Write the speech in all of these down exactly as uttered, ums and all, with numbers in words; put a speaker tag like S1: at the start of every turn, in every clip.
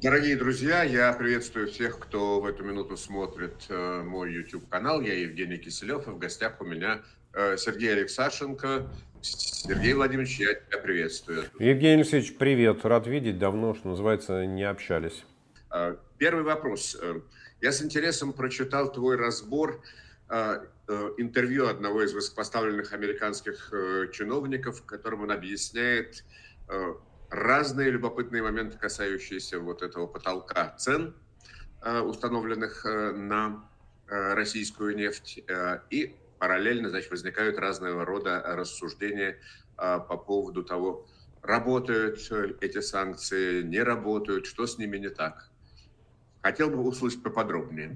S1: Дорогие друзья, я приветствую всех, кто в эту минуту смотрит э, мой YouTube-канал. Я Евгений Киселев, и в гостях у меня э, Сергей Алексашенко. Сергей Владимирович, я тебя приветствую.
S2: Евгений Алексеевич, привет. Рад видеть. Давно, что называется, не общались.
S1: Э, Первый вопрос. Э, Я с интересом прочитал твой разбор э, э, интервью одного из высокопоставленных американских э, чиновников, в котором он объясняет э, разные любопытные моменты, касающиеся вот этого потолка цен, э, установленных э, на э, российскую нефть, э, и параллельно, значит, возникают разного рода рассуждения э, по поводу того, работают э, эти санкции, не работают, что с ними не так. Хотел бы услышать поподробнее.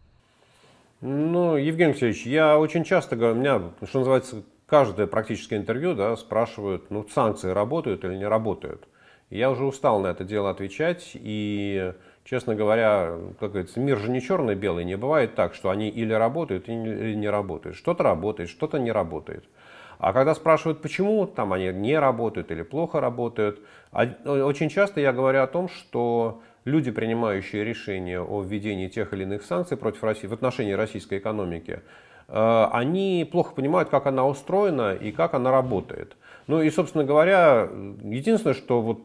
S2: Ну, Евгений Алексеевич, я очень часто говорю, у меня, что называется, каждое практическое интервью, да, спрашивают, ну, санкции работают или не работают. И я уже устал на это дело отвечать, и, честно говоря, как говорится, мир же не черно-белый, не бывает так, что они или работают, или не работают. Что-то работает, что-то не работает. А когда спрашивают, почему там они не работают или плохо работают, очень часто я говорю о том, что люди, принимающие решения о введении тех или иных санкций против России в отношении российской экономики, они плохо понимают, как она устроена и как она работает. Ну и, собственно говоря, единственное, что вот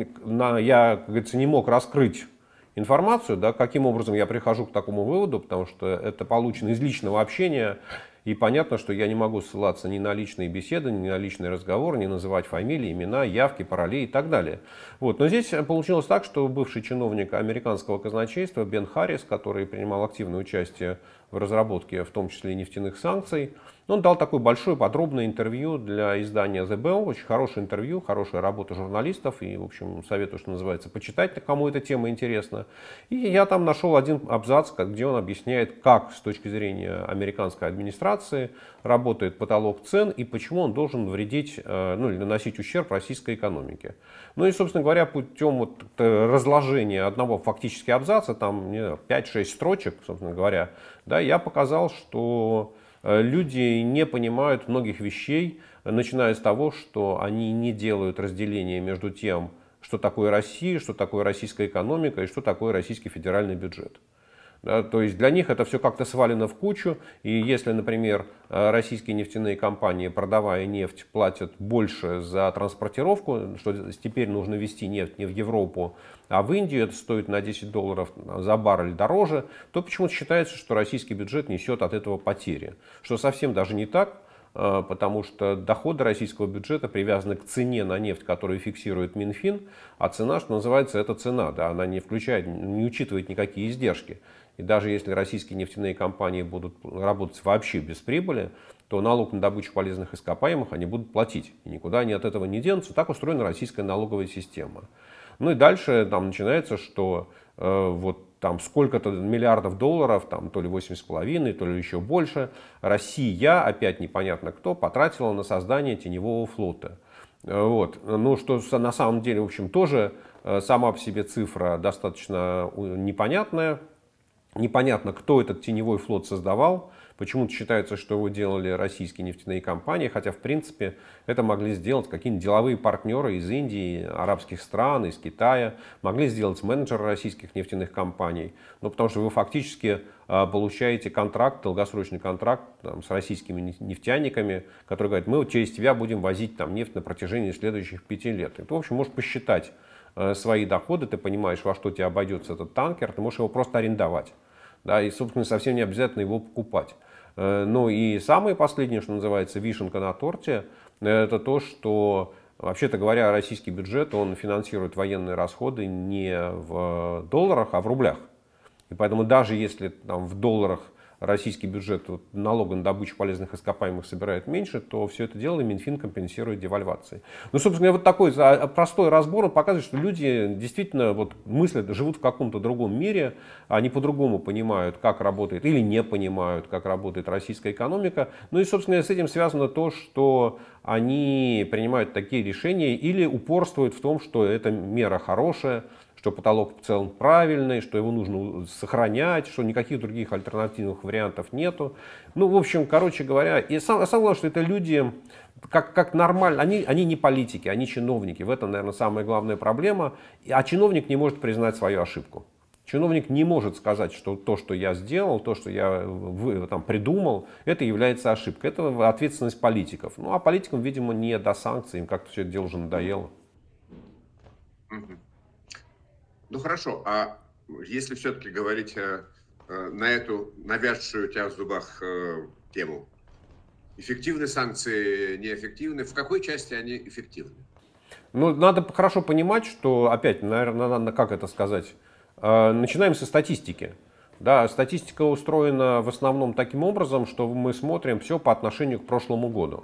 S2: я, как говорится, не мог раскрыть информацию, да, каким образом я прихожу к такому выводу, потому что это получено из личного общения, и понятно, что я не могу ссылаться ни на личные беседы, ни на личный разговор, ни называть фамилии, имена, явки, пароли и так далее. Вот. Но здесь получилось так, что бывший чиновник американского казначейства Бен Харрис, который принимал активное участие в разработке, в том числе и нефтяных санкций, он дал такое большое подробное интервью для издания The Bell. Очень хорошее интервью, хорошая работа журналистов. И, в общем, советую, что называется, почитать, кому эта тема интересна. И я там нашел один абзац, где он объясняет, как с точки зрения американской администрации работает потолок цен и почему он должен вредить, ну, или наносить ущерб российской экономике. Ну и, собственно говоря, путем вот разложения одного фактически абзаца, там пять-шесть строчек, собственно говоря, да, я показал, что люди не понимают многих вещей, начиная с того, что они не делают разделения между тем, что такое Россия, что такое российская экономика и что такое российский федеральный бюджет. Да, то есть для них это все как-то свалено в кучу. И если, например, российские нефтяные компании, продавая нефть, платят больше за транспортировку, что теперь нужно везти нефть не в Европу, а в Индию, это стоит на десять долларов за баррель дороже, то почему-то считается, что российский бюджет несет от этого потери. Что совсем даже не так, потому что доходы российского бюджета привязаны к цене на нефть, которую фиксирует Минфин, а цена, что называется, это цена, да, она не включает, не учитывает никакие издержки. И даже если российские нефтяные компании будут работать вообще без прибыли, то налог на добычу полезных ископаемых они будут платить. И никуда они от этого не денутся. Так устроена российская налоговая система. Ну и дальше там начинается, что э, вот там сколько-то миллиардов долларов, там то ли восемь с половиной, то ли еще больше, Россия, опять непонятно кто, потратила на создание теневого флота. Вот. Ну, что на самом деле, в общем, тоже э, сама по себе цифра достаточно непонятная. Непонятно, кто этот теневой флот создавал. Почему-то считается, что его делали российские нефтяные компании, хотя, в принципе, это могли сделать какие-нибудь деловые партнеры из Индии, арабских стран, из Китая. Могли сделать менеджеры российских нефтяных компаний. Ну, потому что вы фактически э, получаете контракт, долгосрочный контракт там, с российскими нефтяниками, которые говорят, мы вот через тебя будем возить там, нефть на протяжении следующих пяти лет. И ты, в общем, можешь посчитать свои доходы, ты понимаешь, во что тебе обойдется этот танкер, ты можешь его просто арендовать. Да, и, собственно, совсем не обязательно его покупать. Ну и самое последнее, что называется, вишенка на торте, это то, что, вообще-то говоря, российский бюджет, он финансирует военные расходы не в долларах, а в рублях. И поэтому даже если там, в долларах российский бюджет вот, налога на добычу полезных ископаемых собирает меньше, то все это дело Минфин компенсирует девальвацией. Ну, собственно, вот такой простой разбор он показывает, что люди действительно вот, мыслят, живут в каком-то другом мире, они по-другому понимают, как работает, или не понимают, как работает российская экономика. Ну и, собственно, с этим связано то, что они принимают такие решения или упорствуют в том, что эта мера хорошая, что потолок в целом правильный, что его нужно сохранять, что никаких других альтернативных вариантов нету. Ну, в общем, короче говоря, и сам, самое главное, что это люди как, как нормально, они, они не политики, они чиновники. В этом, наверное, самая главная проблема. А чиновник не может признать свою ошибку. Чиновник не может сказать, что то, что я сделал, то, что я вы, там, придумал, это является ошибкой. Это ответственность политиков. Ну, а политикам, видимо, не до санкций, им как-то все это дело уже надоело.
S1: Ну, хорошо. А если все-таки говорить э, на эту навязшую у тебя в зубах э, тему, эффективны санкции, неэффективны? В какой части они эффективны?
S2: Ну, надо хорошо понимать, что, опять, наверное, надо, как это сказать, начинаем со статистики. Да, статистика устроена в основном таким образом, что мы смотрим все по отношению к прошлому году.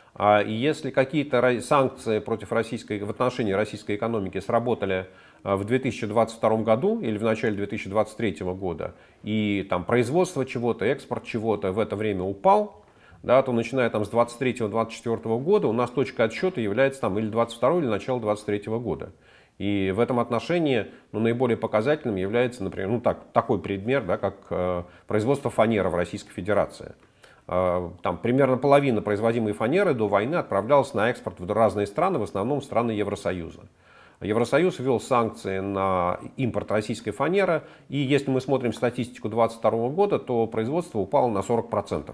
S2: И если какие-то санкции против российской, в отношении российской экономики сработали в две тысячи двадцать втором году или в начале две тысячи двадцать третьего года, и там производство чего-то, экспорт чего-то в это время упал, да, то начиная там с двадцать третьего — двадцать четвёртого года у нас точка отсчета является там или двадцать второго, или начало двадцать третьего года. И в этом отношении ну, наиболее показательным является, например, ну, так, такой пример, да, как э, производство фанеры в Российской Федерации. Э, там примерно половина производимой фанеры до войны отправлялась на экспорт в разные страны, в основном страны Евросоюза. Евросоюз ввел санкции на импорт российской фанеры, и если мы смотрим статистику две тысячи двадцать второго года, то производство упало на сорок процентов.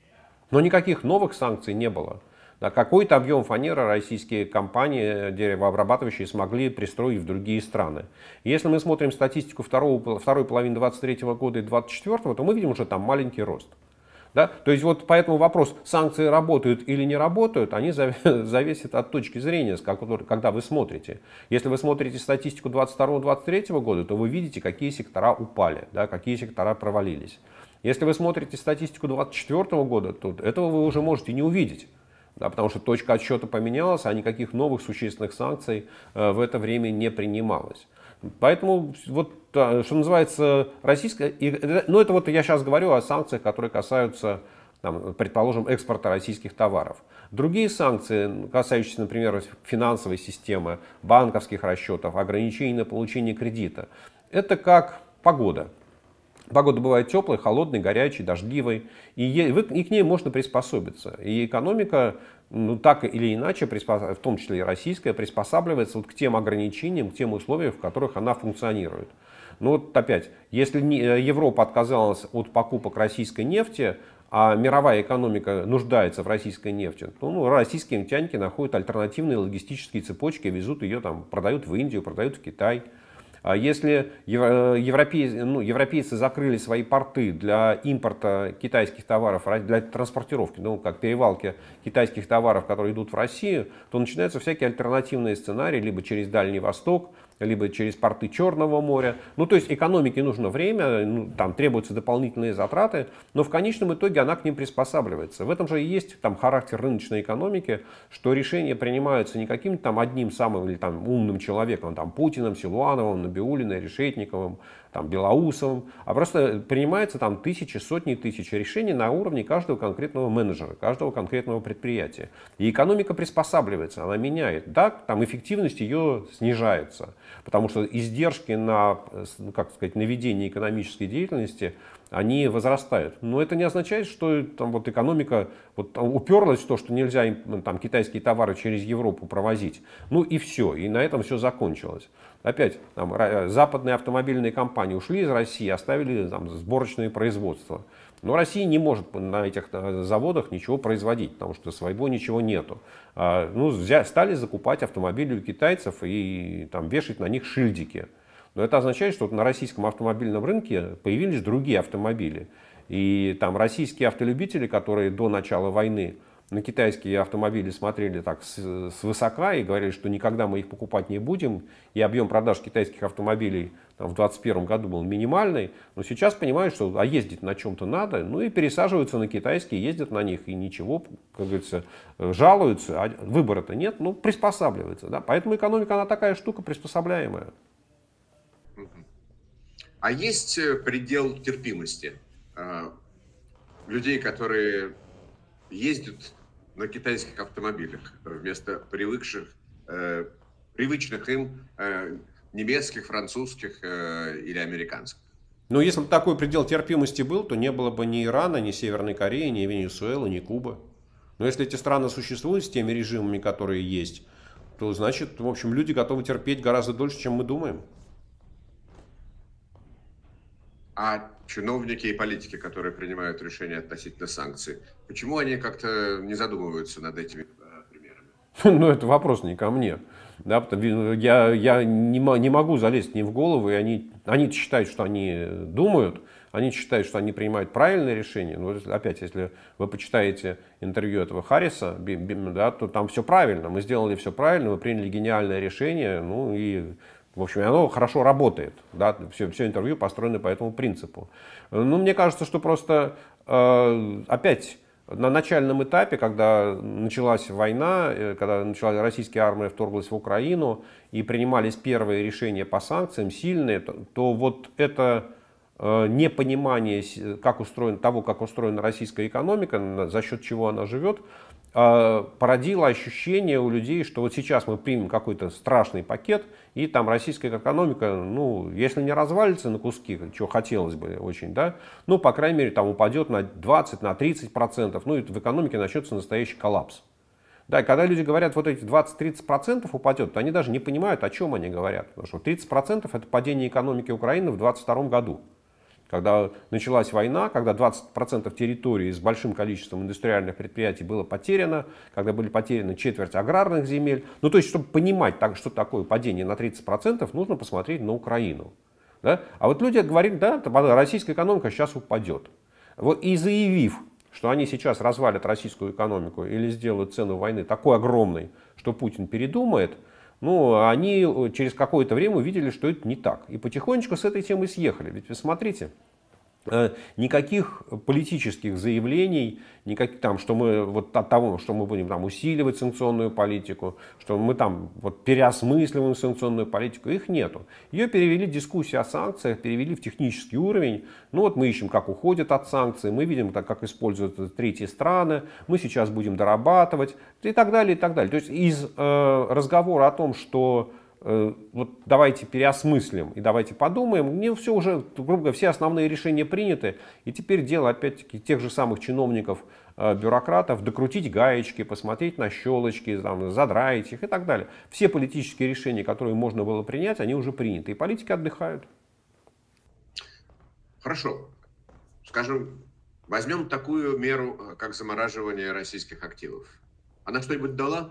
S2: Но никаких новых санкций не было. Да, какой-то объем фанеры российские компании деревообрабатывающие смогли пристроить в другие страны. Если мы смотрим статистику второго, второй половины двадцать третьего года и двадцать четвёртого, то мы видим уже там маленький рост. Да? То есть вот поэтому вопрос, санкции работают или не работают, они зависят от точки зрения, когда вы смотрите. Если вы смотрите статистику двадцать второго — двадцать третьего года, то вы видите, какие сектора упали, да, какие сектора провалились. Если вы смотрите статистику двадцать четвёртого года, то этого вы уже можете не увидеть. Да, потому что точка отсчета поменялась, а никаких новых существенных санкций э, в это время не принималось. Поэтому, вот, что называется, российская... Ну, это вот я сейчас говорю о санкциях, которые касаются, там, предположим, экспорта российских товаров. Другие санкции, касающиеся, например, финансовой системы, банковских расчетов, ограничений на получение кредита, это как погода. Погода бывает теплой, холодной, горячей, дождливой, и, и к ней можно приспособиться. И экономика, ну, так или иначе, в том числе и российская, приспосабливается вот к тем ограничениям, к тем условиям, в которых она функционирует. Ну вот опять, если Европа отказалась от покупок российской нефти, а мировая экономика нуждается в российской нефти, то ну, российские нефтяники находят альтернативные логистические цепочки, везут ее, там, продают в Индию, продают в Китай. А если европейцы, ну, европейцы закрыли свои порты для импорта китайских товаров, для транспортировки, ну, как перевалки китайских товаров, которые идут в Россию, то начинаются всякие альтернативные сценарии, либо через Дальний Восток, либо через порты Черного моря. Ну, то есть экономике нужно время, ну, там требуются дополнительные затраты, но в конечном итоге она к ним приспосабливается. В этом же и есть там характер рыночной экономики, что решения принимаются не каким-то там одним самым или там умным человеком, там Путиным, Силуановым, Набиуллиной, Решетниковым, там, Белоусовым, а просто принимается там тысячи, сотни тысяч решений на уровне каждого конкретного менеджера, каждого конкретного предприятия. И экономика приспосабливается, она меняет. Да, там эффективность ее снижается, потому что издержки на, как сказать, на ведение экономической деятельности, они возрастают. Но это не означает, что там, вот, экономика вот, там, уперлась в то, что нельзя там, китайские товары через Европу провозить. Ну и все, и на этом все закончилось. Опять, там, западные автомобильные компании ушли из России, оставили там, сборочные производства. Но Россия не может на этих заводах ничего производить, потому что своего ничего нету. А, ну, взяли, стали закупать автомобили у китайцев и там, вешать на них шильдики. Но это означает, что на российском автомобильном рынке появились другие автомобили. И там российские автолюбители, которые до начала войны на китайские автомобили смотрели так свысока и говорили, что никогда мы их покупать не будем, и объем продаж китайских автомобилей там, в двадцать первом году был минимальный, но сейчас понимают, что а ездить на чем-то надо, ну и пересаживаются на китайские, ездят на них, и ничего, как говорится, жалуются, а выбора-то нет, ну приспосабливаются. Да? Поэтому экономика, она такая штука приспособляемая.
S1: А есть предел терпимости людей, которые ездят на китайских автомобилях вместо привыкших, э, привычных им э, немецких, французских э, или американских?
S2: Ну, если бы такой предел терпимости был, то не было бы ни Ирана, ни Северной Кореи, ни Венесуэлы, ни Кубы. Но если эти страны существуют с теми режимами, которые есть, то значит, в общем, люди готовы терпеть гораздо дольше, чем мы думаем.
S1: А чиновники и политики, которые принимают решения относительно санкций, почему они как-то не задумываются над этими э, примерами?
S2: Ну, это вопрос не ко мне. Да, потому, я я не, не могу залезть к ним в голову, и они, они считают, что они думают, они считают, что они принимают правильные решения. Но опять, если вы почитаете интервью этого Харриса, да, то там все правильно. Мы сделали все правильно, мы приняли гениальное решение, ну и, в общем, оно хорошо работает. Да, все, все интервью построено по этому принципу. Ну, мне кажется, что просто э, опять... На начальном этапе, когда началась война, когда началась российская армия вторглась в Украину и принимались первые решения по санкциям, сильные, то, то вот это э, непонимание как устроен, того, как устроена российская экономика, за счет чего она живет, э, породило ощущение у людей, что вот сейчас мы примем какой-то страшный пакет, и там российская экономика, ну, если не развалится на куски, чего хотелось бы очень, да, ну, по крайней мере, там упадет на двадцать, на тридцать процентов, ну, и в экономике начнется настоящий коллапс. Да, и когда люди говорят, вот эти двадцать-тридцать процентов упадет, то они даже не понимают, о чем они говорят. Потому что тридцать процентов это падение экономики Украины в двадцать втором году. Когда началась война, когда двадцать процентов территории с большим количеством индустриальных предприятий было потеряно, когда были потеряны четверть аграрных земель. Ну, то есть, чтобы понимать, так, что такое падение на тридцать процентов, нужно посмотреть на Украину. Да? А вот люди говорят, да, российская экономика сейчас упадет. Вот и заявив, что они сейчас развалят российскую экономику или сделают цену войны такой огромной, что Путин передумает, ну, они через какое-то время увидели, что это не так. И потихонечку с этой темы съехали. Ведь вы смотрите, никаких политических заявлений, никаких там, что мы вот от того, что мы будем там усиливать санкционную политику, что мы там вот переосмысливаем санкционную политику, их нету. Ее перевели, дискуссии о санкциях, перевели в технический уровень. Ну вот мы ищем, как уходят от санкций, мы видим, как используют третьи страны, мы сейчас будем дорабатывать и так далее, и так далее. То есть из э, разговора о том, что вот давайте переосмыслим и давайте подумаем, не все уже, грубо говоря, все основные решения приняты, и теперь дело опять-таки тех же самых чиновников, бюрократов, докрутить гаечки, посмотреть на щелочки, там, задраить их и так далее. Все политические решения, которые можно было принять, они уже приняты, и политики отдыхают.
S1: Хорошо. Скажем, возьмем такую меру, как замораживание российских активов. Она что-нибудь дала?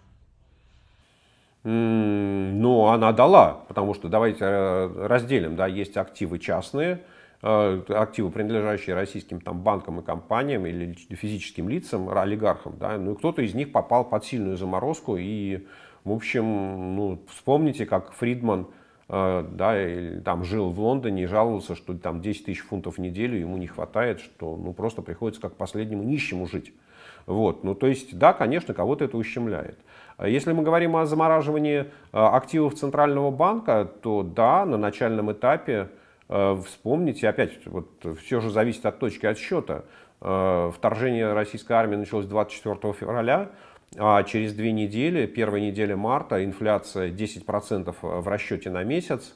S2: Ну, она дала, потому что давайте разделим, да, есть активы частные, активы, принадлежащие российским там, банкам и компаниям или физическим лицам, олигархам, да, ну и кто-то из них попал под сильную заморозку, и, в общем, ну, вспомните, как Фридман, да, там жил в Лондоне и жаловался, что там десять тысяч фунтов в неделю ему не хватает, что ну, просто приходится как последнему нищему жить. Вот. Ну, то есть, да, конечно, кого-то это ущемляет. Если мы говорим о замораживании активов Центрального банка, то да, на начальном этапе, вспомните, опять, вот, все же зависит от точки отсчета. Вторжение российской армии началось двадцать четвёртого февраля, а через две недели, первая неделя марта, инфляция десять процентов в расчете на месяц,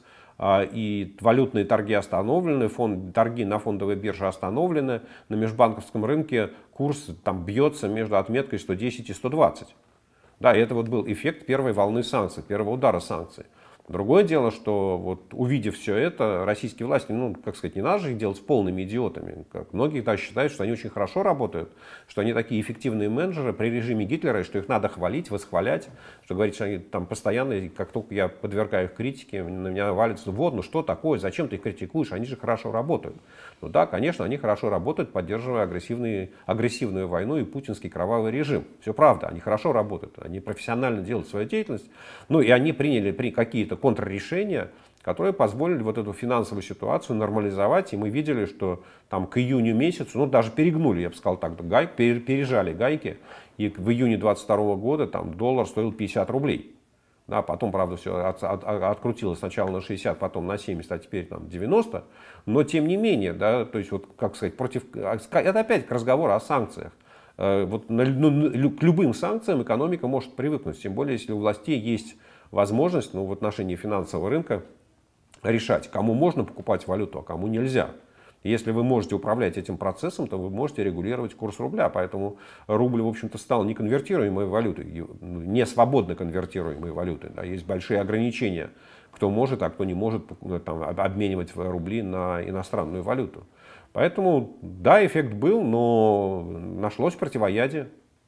S2: и валютные торги остановлены, фонд, торги на фондовой бирже остановлены, на межбанковском рынке курс там бьется между отметкой сто десять и сто двадцать. Да, и это вот был эффект первой волны санкций, первого удара санкций. Другое дело, что вот увидев все это, российские власти, ну, как сказать, не надо же их делать с полными идиотами. Как многие да, считают, что они очень хорошо работают, что они такие эффективные менеджеры при режиме Гитлера, что их надо хвалить, восхвалять, что говорить, что они там постоянно, как только я подвергаю их критике, на меня валится, вот, ну что такое, зачем ты их критикуешь, они же хорошо работают. Ну да, конечно, они хорошо работают, поддерживая агрессивные, агрессивную войну и путинский кровавый режим. Все правда, они хорошо работают, они профессионально делают свою деятельность, ну и они приняли при какие-то контррешения, которые позволили вот эту финансовую ситуацию нормализовать, и мы видели, что там к июню месяцу, ну даже перегнули, я бы сказал так, гай, пережали гайки, и в июне двадцать второго года там доллар стоил пятьдесят рублей. Да, потом, правда, все от, от, открутилось сначала на шестьдесят, потом на семьдесят, а теперь там девяносто. Но тем не менее, да, то есть, вот, как сказать, против... Это опять к разговору о санкциях. Вот, ну, к любым санкциям экономика может привыкнуть, тем более, если у властей есть возможность, ну, в отношении финансового рынка решать, кому можно покупать валюту, а кому нельзя. Если вы можете управлять этим процессом, то вы можете регулировать курс рубля. Поэтому рубль, в общем-то, стал неконвертируемой валютой, не свободно конвертируемой валютой. Да. Есть большие ограничения, кто может, а кто не может там, обменивать рубли на иностранную валюту. Поэтому, да, эффект был, но нашлось противоядие.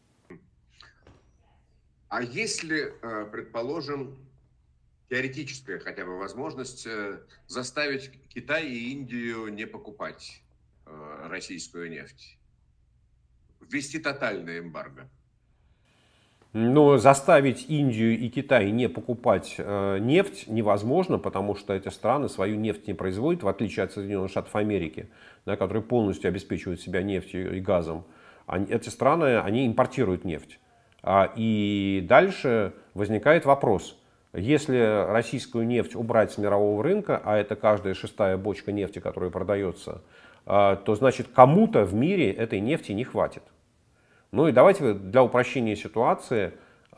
S1: А если, предположим, теоретическая хотя бы возможность заставить Китай и Индию не покупать российскую нефть, ввести тотальное эмбарго?
S2: Но заставить Индию и Китай не покупать э, нефть невозможно, потому что эти страны свою нефть не производят, в отличие от Соединенных Штатов Америки, да, которые полностью обеспечивают себя нефтью и газом. Они, эти страны, они импортируют нефть. А, и дальше возникает вопрос. Если российскую нефть убрать с мирового рынка, а это каждая шестая бочка нефти, которая продается, э, то значит кому-то в мире этой нефти не хватит. Ну и давайте для упрощения ситуации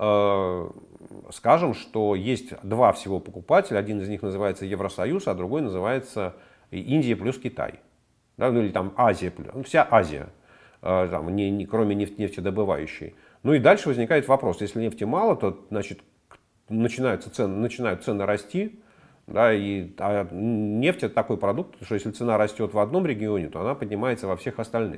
S2: э, скажем, что есть два всего покупателя. Один из них называется Евросоюз, а другой называется Индия плюс Китай. Да, ну или там Азия, ну, вся Азия, э, там, не, не, кроме нефть, нефтедобывающей. Ну и дальше возникает вопрос, если нефти мало, то значит, начинаются цены, начинают цены расти. Да, и, а нефть это такой продукт, что если цена растет в одном регионе, то она поднимается во всех остальных.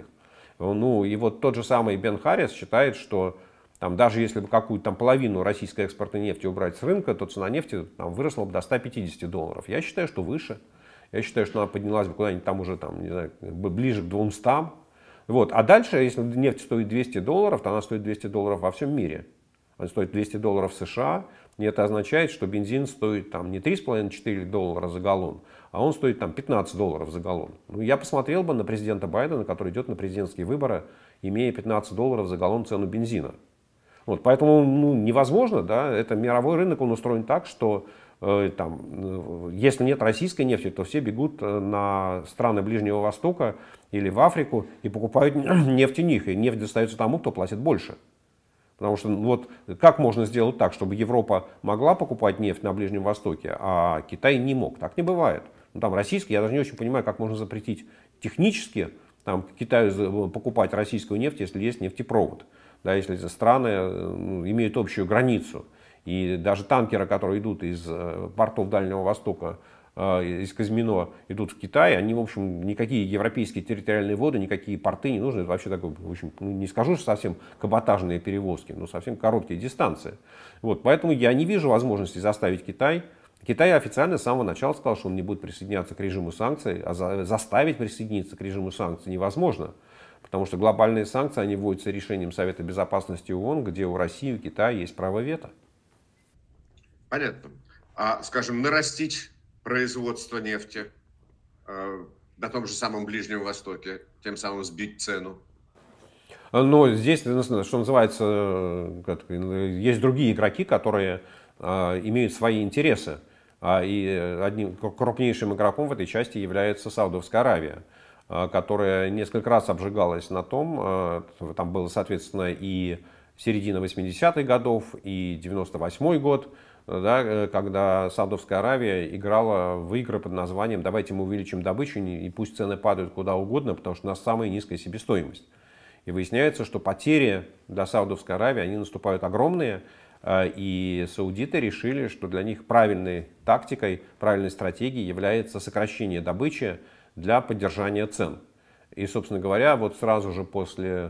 S2: Ну и вот тот же самый Бен Харрис считает, что там, даже если бы какую-то там половину российской экспортной нефти убрать с рынка, то цена нефти там, выросла бы до ста пятидесяти долларов. Я считаю, что выше. Я считаю, что она поднялась бы куда-нибудь там уже там, не знаю, ближе к двумстам. Вот. А дальше, если нефть стоит двести долларов, то она стоит двести долларов во всем мире. Она стоит двести долларов в США. И это означает, что бензин стоит там, не три с половиной — четыре доллара за галлон, а он стоит там, пятнадцать долларов за галлон. Ну, я посмотрел бы на президента Байдена, который идет на президентские выборы, имея пятнадцать долларов за галлон цену бензина. Вот, поэтому ну, невозможно, да, это мировой рынок, он устроен так, что э, там, э, если нет российской нефти, то все бегут на страны Ближнего Востока или в Африку и покупают нефть у них, и нефть достается тому, кто платит больше. Потому что вот как можно сделать так, чтобы Европа могла покупать нефть на Ближнем Востоке, а Китай не мог? Так не бывает. Ну, там российский, я даже не очень понимаю, как можно запретить технически там, Китаю покупать российскую нефть, если есть нефтепровод. Да, если эти страны ну, имеют общую границу. И даже танкеры, которые идут из портов Дальнего Востока, из Казмино идут в Китай, они, в общем, никакие европейские территориальные воды, никакие порты не нужны. Это вообще такой, в общем, ну, не скажу, что совсем каботажные перевозки, но совсем короткие дистанции. Вот, поэтому я не вижу возможности заставить Китай. Китай официально с самого начала сказал, что он не будет присоединяться к режиму санкций, а за, заставить присоединиться к режиму санкций невозможно. Потому что глобальные санкции, они вводятся решением Совета Безопасности ООН, где у России и у Китая есть право вето.
S1: Понятно. А, скажем, нарастить производство нефти э, на том же самом Ближнем Востоке, тем самым сбить цену?
S2: Но здесь, что называется, есть другие игроки, которые э, имеют свои интересы. И одним крупнейшим игроком в этой части является Саудовская Аравия, которая несколько раз обжигалась на том, э, там было, соответственно, и середина восьмидесятых годов, и девяносто восьмой год, да, когда Саудовская Аравия играла в игры под названием «давайте мы увеличим добычу, и пусть цены падают куда угодно, потому что у нас самая низкая себестоимость». И выясняется, что потери для Саудовской Аравии, они наступают огромные, и саудиты решили, что для них правильной тактикой, правильной стратегией является сокращение добычи для поддержания цен. И, собственно говоря, вот сразу же после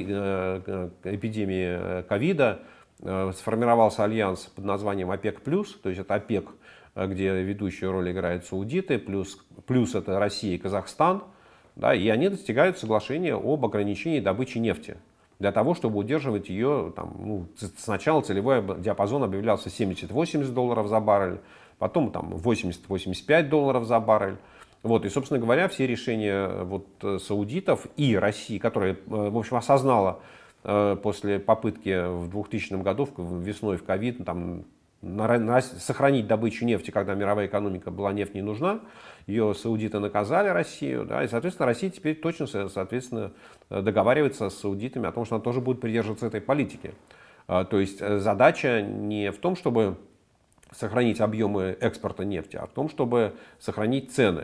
S2: эпидемии ковида сформировался альянс под названием ОПЕК+, то есть это ОПЕК, где ведущую роль играют саудиты, плюс, плюс это Россия и Казахстан, да, и они достигают соглашения об ограничении добычи нефти для того, чтобы удерживать ее, там, ну, сначала целевой диапазон объявлялся семьдесят-восемьдесят долларов за баррель, потом там восемьдесят-восемьдесят пять долларов за баррель. Вот, и, собственно говоря, все решения вот, саудитов и России, которая, в общем, осознала после попытки в двухтысячном году, весной в ковид, там, на, на, сохранить добычу нефти, когда мировая экономика была, нефть не нужна, ее саудиты наказали Россию, да, и, соответственно, Россия теперь точно, соответственно, договаривается с саудитами о том, что она тоже будет придерживаться этой политики. То есть задача не в том, чтобы сохранить объемы экспорта нефти, а в том, чтобы сохранить цены.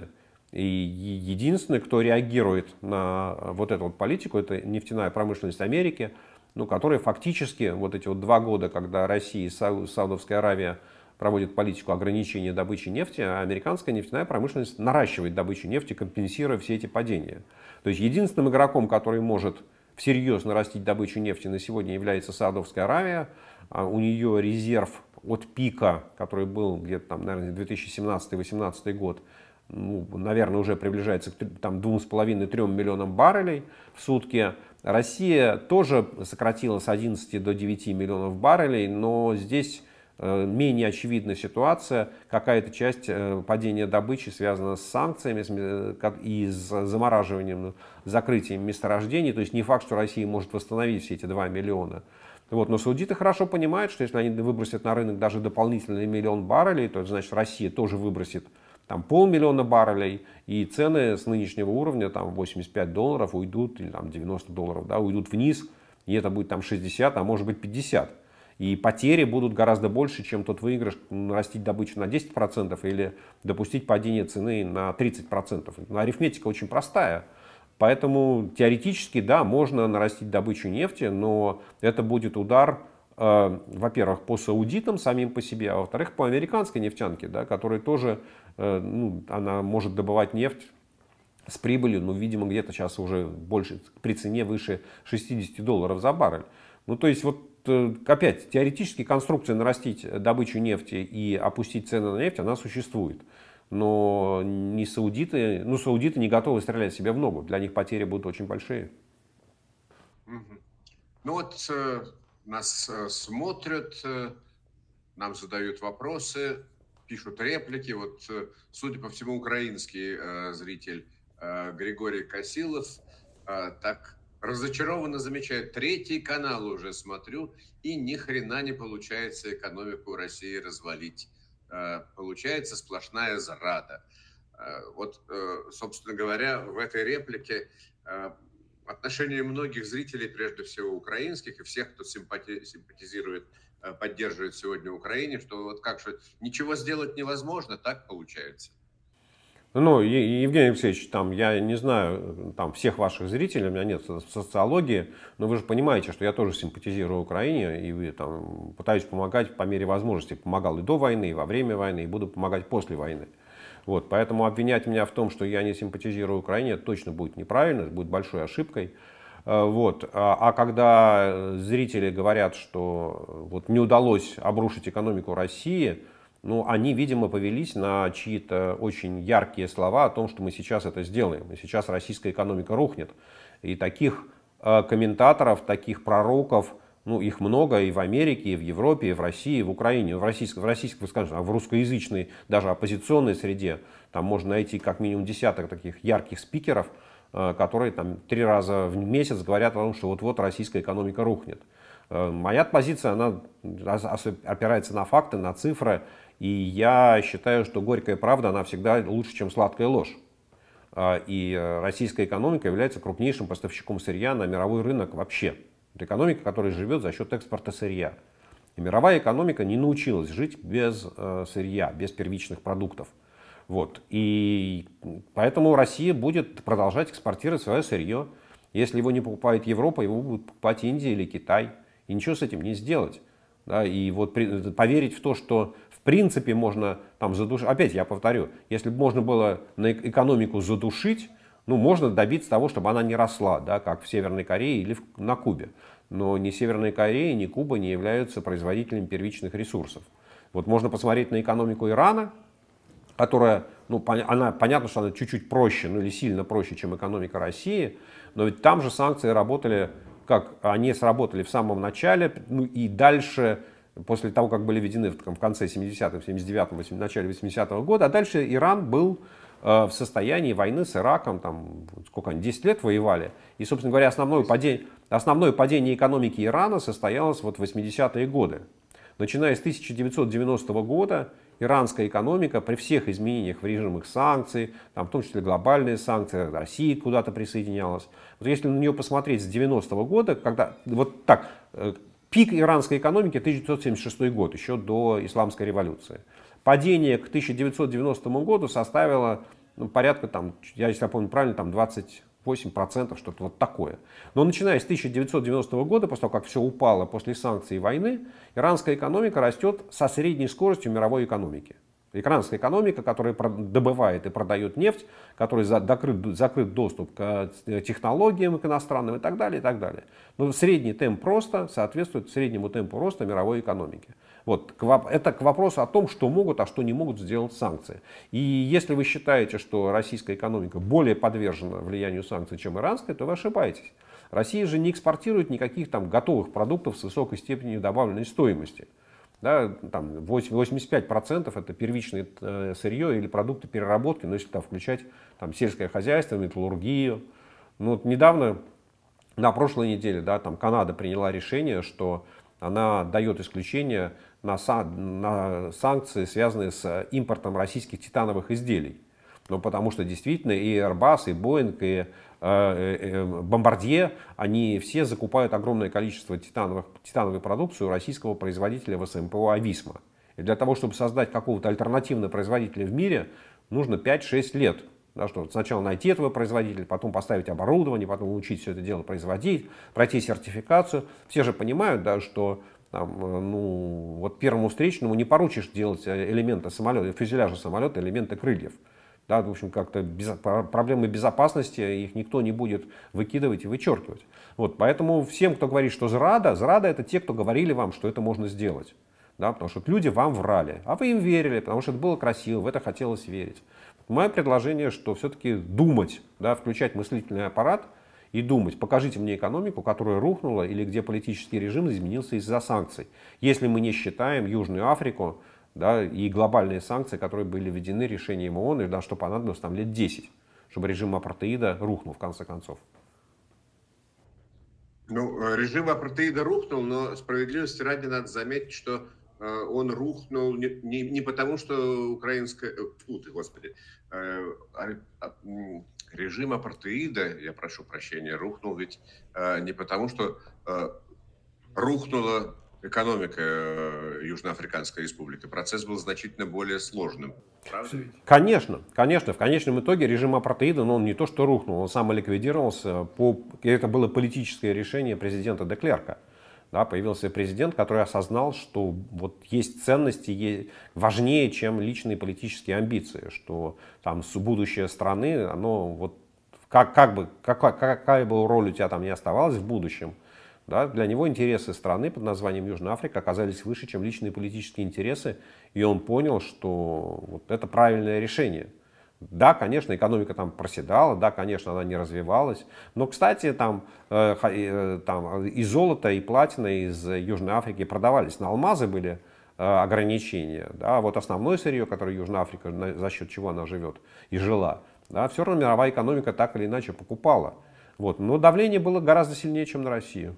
S2: И единственный, кто реагирует на вот эту вот политику, это нефтяная промышленность Америки, ну, которая фактически вот эти вот два года, когда Россия и Саудовская Аравия проводят политику ограничения добычи нефти, а американская нефтяная промышленность наращивает добычу нефти, компенсируя все эти падения. То есть единственным игроком, который может всерьез нарастить добычу нефти на сегодня, является Саудовская Аравия. У нее резерв от пика, который был где-то там, наверное, две тысячи семнадцатый — две тысячи восемнадцатый год, ну, наверное, уже приближается к там, двум с половиной — трем миллионам баррелей в сутки. Россия тоже сократила с одиннадцати до девяти миллионов баррелей, но здесь э, менее очевидна ситуация. Какая-то часть э, падения добычи связана с санкциями с, э, и с замораживанием, закрытием месторождений. То есть не факт, что Россия может восстановить все эти два миллиона. Вот. Но саудиты хорошо понимают, что если они выбросят на рынок даже дополнительный миллион баррелей, то значит Россия тоже выбросит там полмиллиона баррелей, и цены с нынешнего уровня, там восемьдесят пять долларов, уйдут, или там девяносто долларов, да, уйдут вниз, и это будет там шестьдесят, а может быть пятьдесят. И потери будут гораздо больше, чем тот выигрыш нарастить добычу на десять процентов или допустить падение цены на тридцать процентов. Арифметика очень простая. Поэтому теоретически, да, можно нарастить добычу нефти, но это будет удар, э, во-первых, по саудитам самим по себе, а во-вторых, по американской нефтянке, да, которая тоже, э, ну, она может добывать нефть с прибылью, ну, видимо, где-то сейчас уже больше, при цене выше шестидесяти долларов за баррель. Ну, то есть, вот э, опять, теоретически конструкция нарастить добычу нефти и опустить цены на нефть, она существует. Но не саудиты, ну, саудиты не готовы стрелять себе в ногу. Для них потери будут очень большие.
S1: Ну вот э, нас э, смотрят, э, нам задают вопросы, пишут реплики. Вот, э, судя по всему, украинский э, зритель э, Григорий Косилов э, так разочарованно замечает: третий канал уже смотрю, и ни хрена не получается экономику России развалить. Получается сплошная зрада. Вот, собственно говоря, в этой реплике отношение многих зрителей, прежде всего украинских, и всех, кто симпати- симпатизирует, поддерживает сегодня Украине, что вот как же ничего сделать невозможно, так получается.
S2: Ну, Евгений Алексеевич, там, я не знаю там, всех ваших зрителей, у меня нет социологии, но вы же понимаете, что я тоже симпатизирую Украине и там, пытаюсь помогать по мере возможности. Помогал и до войны, и во время войны, и буду помогать после войны. Вот, поэтому обвинять меня в том, что я не симпатизирую Украине, это точно будет неправильно, это будет большой ошибкой. Вот. А когда зрители говорят, что вот не удалось обрушить экономику России, ну, они, видимо, повелись на чьи-то очень яркие слова о том, что мы сейчас это сделаем. И сейчас российская экономика рухнет. И таких э, комментаторов, таких пророков, ну, их много и в Америке, и в Европе, и в России, и в Украине. В российской, в российской, скажем, в русскоязычной, даже оппозиционной среде, там можно найти как минимум десяток таких ярких спикеров, э, которые там три раза в месяц говорят о том, что вот-вот российская экономика рухнет. Э, моя позиция, она опирается на факты, на цифры. И я считаю, что горькая правда, она всегда лучше, чем сладкая ложь. И российская экономика является крупнейшим поставщиком сырья на мировой рынок вообще. Это экономика, которая живет за счет экспорта сырья. И мировая экономика не научилась жить без сырья, без первичных продуктов. Вот. И поэтому Россия будет продолжать экспортировать свое сырье. Если его не покупает Европа, его будет покупать Индия или Китай. И ничего с этим не сделать. Да, и вот при, поверить в то, что в принципе можно там задушить, опять я повторю, если бы можно было на экономику задушить, ну, можно добиться того, чтобы она не росла, да, как в Северной Корее или в, на Кубе. Но ни Северная Корея, ни Куба не являются производителями первичных ресурсов. Вот можно посмотреть на экономику Ирана, которая, ну, она, понятно, что она чуть-чуть проще, ну или сильно проще, чем экономика России, но ведь там же санкции работали, как они сработали в самом начале, ну и дальше, после того, как были введены в конце семидесятых, семьдесят девятом, в начале восьмидесятого года, а дальше Иран был э, в состоянии войны с Ираком, там, сколько они, десять лет воевали, и, собственно говоря, основное падение, основное падение экономики Ирана состоялось вот в восьмидесятые годы. Начиная с тысяча девятьсот девяностого года иранская экономика при всех изменениях в режимах санкций, там, в том числе глобальные санкции, Россия куда-то присоединялась. Вот если на нее посмотреть с девяностого года, когда вот так, пик иранской экономики тысяча девятьсот семьдесят шестой год, еще до исламской революции. Падение к тысяча девятьсот девяностому году составило ну, порядка, там, я если я помню правильно, там двадцать восемь процентов, что-то вот такое. Но начиная с тысяча девятьсот девяностого года, после того, как все упало после санкций и войны, иранская экономика растет со средней скоростью мировой экономики. Иранская экономика, которая добывает и продает нефть, которой закрыт, закрыт доступ к технологиям к иностранным и так далее, и так далее. Но средний темп роста соответствует среднему темпу роста мировой экономики. Вот, это к вопросу о том, что могут, а что не могут сделать санкции. И если вы считаете, что российская экономика более подвержена влиянию санкций, чем иранская, то вы ошибаетесь. Россия же не экспортирует никаких там готовых продуктов с высокой степенью добавленной стоимости. Да, там восемьдесят пять процентов это первичное сырье или продукты переработки, но если там включать там, сельское хозяйство, металлургию. Ну, вот недавно, на прошлой неделе, да, там Канада приняла решение, что она дает исключение на, на санкции, связанные с импортом российских титановых изделий. Ну, потому что действительно и Airbus, и Boeing, и Bombardier, они все закупают огромное количество титановых, титановой продукции у российского производителя ВСМПО «Ависма». И для того, чтобы создать какого-то альтернативного производителя в мире, нужно пять-шесть лет. Да, что сначала найти этого производителя, потом поставить оборудование, потом научить все это дело производить, пройти сертификацию. Все же понимают, да, что там, ну, вот первому встречному не поручишь делать элементы самолета, фюзеляжа самолета, элементы крыльев. Да, в общем, как-то без, проблемы безопасности, их никто не будет выкидывать и вычеркивать. Вот, поэтому всем, кто говорит, что зрада, зрада это те, кто говорили вам, что это можно сделать. Да, потому что люди вам врали, а вы им верили, потому что это было красиво, в это хотелось верить. Мое предложение, что все-таки думать, да, включать мыслительный аппарат и думать. Покажите мне экономику, которая рухнула или где политический режим изменился из-за санкций. Если мы не считаем Южную Африку, да, и глобальные санкции, которые были введены решением ООН, и да, что понадобилось там лет десять, чтобы режим апартеида рухнул в конце концов.
S1: Ну, режим апартеида рухнул, но справедливости ради надо заметить, что э, он рухнул не, не, не потому, что украинская... Фу ты, господи. Э, э, режим апартеида, я прошу прощения, рухнул ведь э, не потому, что э, рухнула экономика Южноафриканской республики. Процесс был значительно более сложным. Правда ведь?
S2: Конечно, конечно. В конечном итоге режим апартеида, но он не то что рухнул, он самоликвидировался. По... Это было политическое решение президента де Клерка. Да, появился президент, который осознал, что вот есть ценности есть важнее, чем личные политические амбиции, что там будущее страны, оно вот как, как бы, какая, какая бы роль у тебя там ни оставалась в будущем, да, для него интересы страны под названием Южная Африка оказались выше, чем личные политические интересы, и он понял, что вот это правильное решение. Да, конечно, экономика там проседала, да, конечно, она не развивалась, но, кстати, там, э, э, там и золото, и платина из Южной Африки продавались, на алмазы были э, ограничения, да, вот основное сырье, которое Южная Африка, за счет чего она живет и жила, да, все равно мировая экономика так или иначе покупала, вот, но давление было гораздо сильнее, чем на Россию.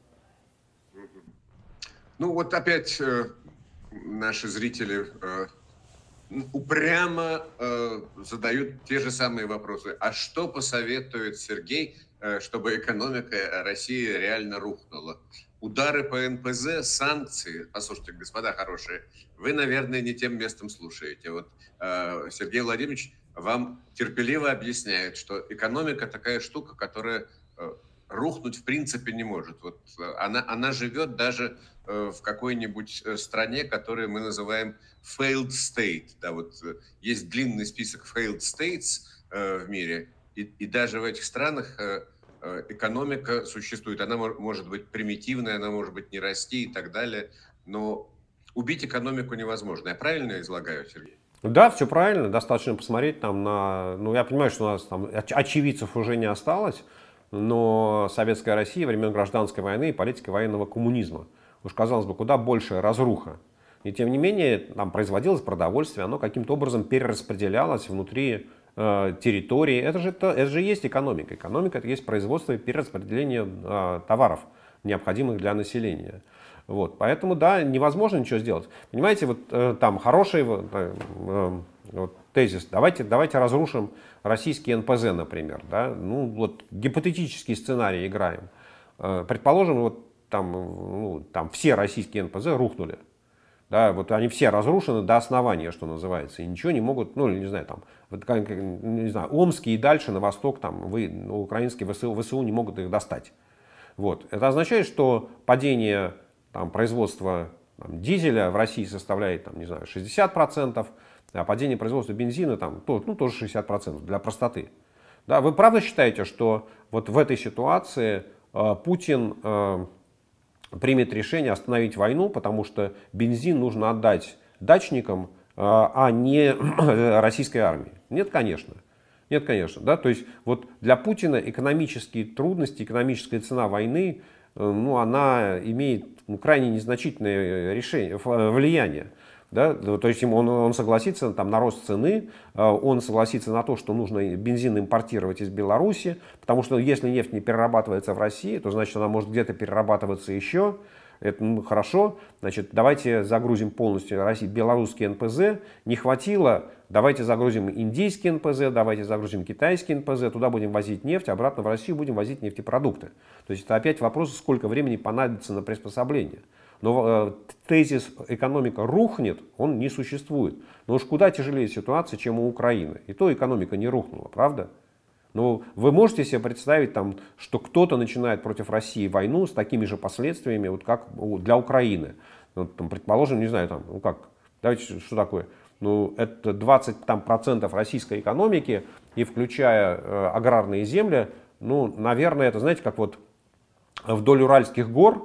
S1: Ну вот опять э, наши зрители э, упрямо э, задают те же самые вопросы. А что посоветует Сергей, э, чтобы экономика России реально рухнула? Удары по эн пэ зэ, санкции. Послушайте, господа хорошие, вы, наверное, не тем местом слушаете. Вот э, Сергей Владимирович вам терпеливо объясняет, что экономика такая штука, которая... Э, рухнуть в принципе не может. Вот она, она живет даже э, в какой-нибудь стране, которую мы называем failed state. Да, вот, э, есть длинный список failed states э, в мире, и, и даже в этих странах э, э, экономика существует. Она мор, может быть примитивная, она может быть не расти и так далее, но убить экономику невозможно. Я правильно излагаю, Сергей?
S2: Да, все правильно. Достаточно посмотреть там на... Ну, я понимаю, что у нас там очевидцев уже не осталось, но советская Россия времен гражданской войны и политики военного коммунизма. Уж, казалось бы, куда больше разруха. И тем не менее, там производилось продовольствие, оно каким-то образом перераспределялось внутри э, территории. Это же, это, это же есть экономика. Экономика — это есть производство и перераспределение э, товаров, необходимых для населения. Вот. Поэтому, да, невозможно ничего сделать. Понимаете, вот э, там хороший э, э, вот, тезис. Давайте, давайте разрушим российский эн пэ зэ, например. Да? Ну, вот гипотетический сценарий играем. Предположим, вот там, ну, там все российские эн пэ зэ рухнули. Да, вот они все разрушены до основания, что называется, и ничего не могут, ну, не знаю, там, вот, не знаю, омские и дальше на восток, там, вы, ну, украинские ВСУ, ВСУ не могут их достать. Вот. Это означает, что падение там, производства там, дизеля в России составляет, там, не знаю, шестьдесят процентов, а падение производства бензина там, то, ну, тоже шестьдесят процентов для простоты. Да, вы правда считаете, что вот в этой ситуации э, Путин э, примет решение остановить войну, потому что бензин нужно отдать дачникам, э, а не российской армии? Нет, конечно. Нет, конечно. Да? То есть вот для Путина экономические трудности, экономическая цена войны, э, ну, она имеет ну, крайне незначительное решение, влияние. Да? То есть он, он согласится там, на рост цены, он согласится на то, что нужно бензин импортировать из Беларуси, потому что если нефть не перерабатывается в России, то значит она может где-то перерабатываться еще. Это ну, хорошо, значит давайте загрузим полностью России, белорусский эн пэ зэ, не хватило, давайте загрузим индийский эн пэ зэ, давайте загрузим китайский эн пэ зэ, туда будем возить нефть, обратно в Россию будем возить нефтепродукты. То есть это опять вопрос, сколько времени понадобится на приспособление. Но э, тезис «экономика рухнет», он не существует. Но уж куда тяжелее ситуация, чем у Украины. И то экономика не рухнула, правда? Но вы можете себе представить, там, что кто-то начинает против России войну с такими же последствиями, вот как для Украины. Вот, там, предположим, не знаю, там, ну как, давайте, что такое? Ну, это двадцать процентов российской экономики, и включая э, аграрные земли, ну, наверное, это, знаете, как вот вдоль Уральских гор,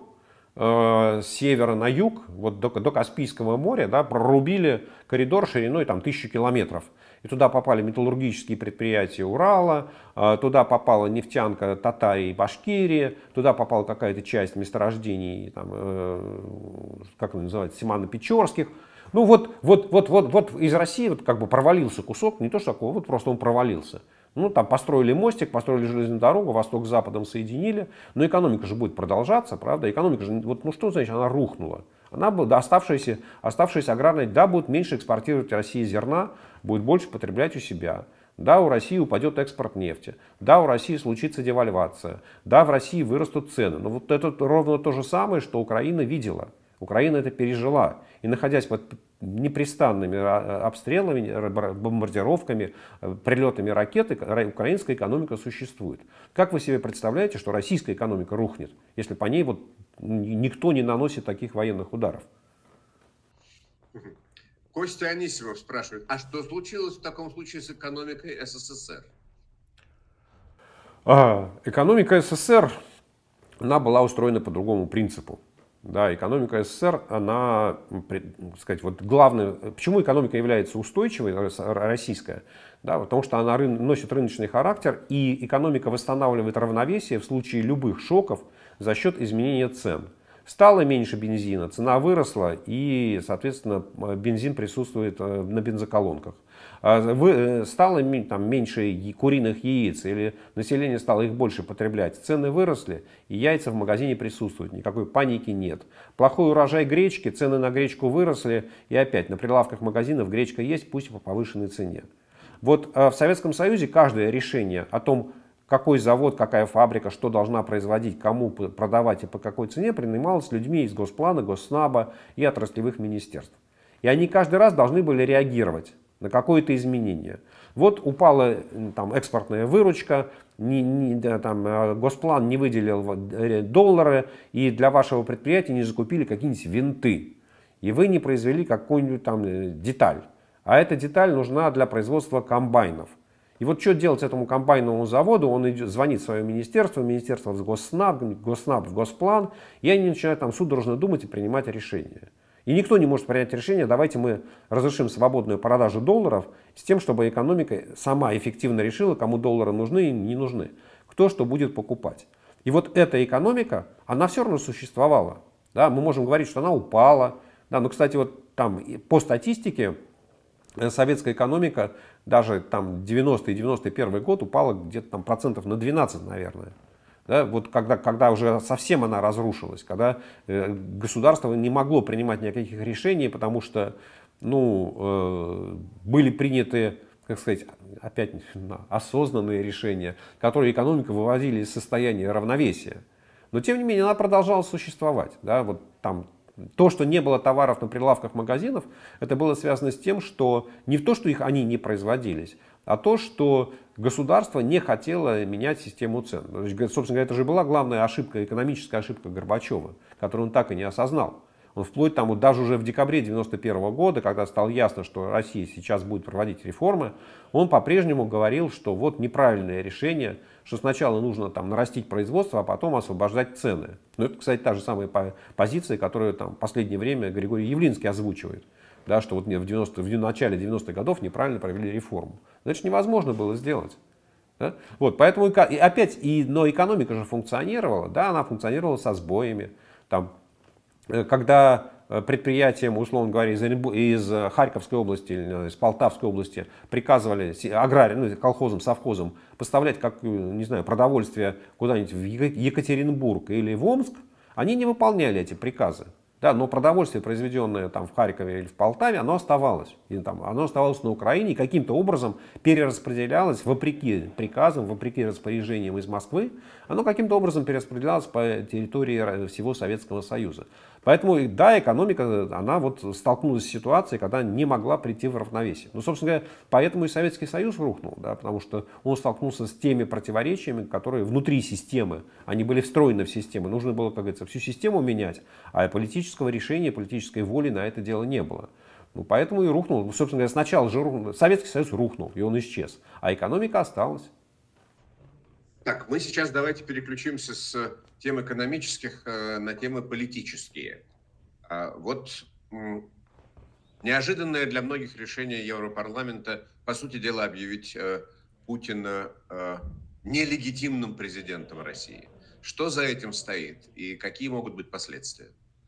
S2: с севера на юг, вот до, до Каспийского моря, да, прорубили коридор шириной там, тысячу километров. И туда попали металлургические предприятия Урала, туда попала нефтянка Татарии и Башкирии, туда попала какая-то часть месторождений, там, э, как он называется, Семано-Печорских. Ну вот, вот, вот, вот, вот из России вот как бы провалился кусок, не то что такого, вот просто он провалился. Ну, там построили мостик, построили железную дорогу, восток с западом соединили. Но экономика же будет продолжаться, правда? Экономика же, вот, ну что значит, она рухнула? Она будет, да, оставшаяся, оставшаяся аграрная, да, будет меньше экспортировать России зерна, будет больше потреблять у себя. Да, у России упадет экспорт нефти. Да, у России случится девальвация. Да, в России вырастут цены. Но вот это ровно то же самое, что Украина видела. Украина это пережила. И находясь под непрестанными обстрелами, бомбардировками, прилетами ракет, украинская экономика существует. Как вы себе представляете, что российская экономика рухнет, если по ней вот никто не наносит таких военных ударов?
S1: Костя Анисимов спрашивает, а что случилось в таком случае с экономикой эс эс эс эр?
S2: А, экономика эс эс эс эр, она была устроена по другому принципу. Да, экономика эс эс эс эр, она, так сказать, вот главное, почему экономика является устойчивой, российская, да, потому что она рын, носит рыночный характер, и экономика восстанавливает равновесие в случае любых шоков за счет изменения цен. Стало меньше бензина, цена выросла, и, соответственно, бензин присутствует на бензоколонках. Стало там, меньше куриных яиц, или население стало их больше потреблять, цены выросли, и яйца в магазине присутствуют, никакой паники нет. Плохой урожай гречки, цены на гречку выросли, и опять на прилавках магазинов гречка есть, пусть по повышенной цене. Вот в Советском Союзе каждое решение о том, какой завод, какая фабрика, что должна производить, кому продавать и по какой цене, принималось людьми из Госплана, Госнаба и отраслевых министерств. И они каждый раз должны были реагировать на какое-то изменение. Вот упала там, экспортная выручка, не, не, там, Госплан не выделил доллары, и для вашего предприятия не закупили какие-нибудь винты. И вы не произвели какую-нибудь там деталь. А эта деталь нужна для производства комбайнов. И вот что делать этому комбайновому заводу? Он идет, звонит в свое министерство, министерство в Госнаб, Госнаб в Госплан, и они начинают там судорожно думать и принимать решения. И никто не может принять решение, давайте мы разрешим свободную продажу долларов с тем, чтобы экономика сама эффективно решила, кому доллары нужны и не нужны, кто что будет покупать. И вот эта экономика, она все равно существовала. Да, мы можем говорить, что она упала. Да, но, кстати, вот там по статистике советская экономика даже там девяностый девяносто первый год упала где-то там процентов на двенадцать, наверное. Да, вот когда, когда уже совсем она разрушилась, когда э, государство не могло принимать никаких решений, потому что ну, э, были приняты, как сказать, опять осознанные решения, которые экономику выводили из состояния равновесия. Но тем не менее она продолжала существовать. Да, вот там То, что не было товаров на прилавках магазинов, это было связано с тем, что не в то, что их они не производились, а то, что государство не хотело менять систему цен. То есть, собственно говоря, это же была главная ошибка, экономическая ошибка Горбачева, которую он так и не осознал. Он вплоть там, вот даже уже в декабре девяносто первого года, когда стало ясно, что Россия сейчас будет проводить реформы, он по-прежнему говорил, что вот неправильное решение, что сначала нужно там нарастить производство, а потом освобождать цены. Но это, кстати, та же самая позиция, которую там в последнее время Григорий Явлинский озвучивает. Да, что вот в, девяностых, в начале девяностых годов неправильно провели реформу. Значит, невозможно было сделать. Да? Вот, поэтому и опять, и, но экономика же функционировала, да, она функционировала со сбоями. Там, когда предприятиям, условно говоря, из, из Харьковской области или из Полтавской области приказывали аграриям, ну, колхозам, совхозам поставлять, как, не знаю, продовольствие куда-нибудь в Екатеринбург или в Омск, они не выполняли эти приказы. Да, но продовольствие, произведенное там, в Харькове или в Полтаве, оно оставалось. И, там, оно оставалось на Украине и каким-то образом перераспределялось, вопреки приказам, вопреки распоряжениям из Москвы, оно каким-то образом перераспределялось по территории всего Советского Союза. Поэтому, да, экономика, она вот столкнулась с ситуацией, когда не могла прийти в равновесие. Ну, собственно говоря, поэтому и Советский Союз рухнул, да, потому что он столкнулся с теми противоречиями, которые внутри системы, они были встроены в систему. Нужно было, как говорится, всю систему менять, а политического решения, политической воли на это дело не было. Ну, поэтому и рухнул. Собственно говоря, сначала же рухнул, Советский Союз рухнул, и он исчез, а экономика осталась.
S1: Так, мы сейчас давайте переключимся с тем экономических э, на темы политические. А вот м, неожиданное для многих решение Европарламента, по сути дела, объявить э, Путина э, нелегитимным президентом России. Что за этим стоит и какие могут быть последствия?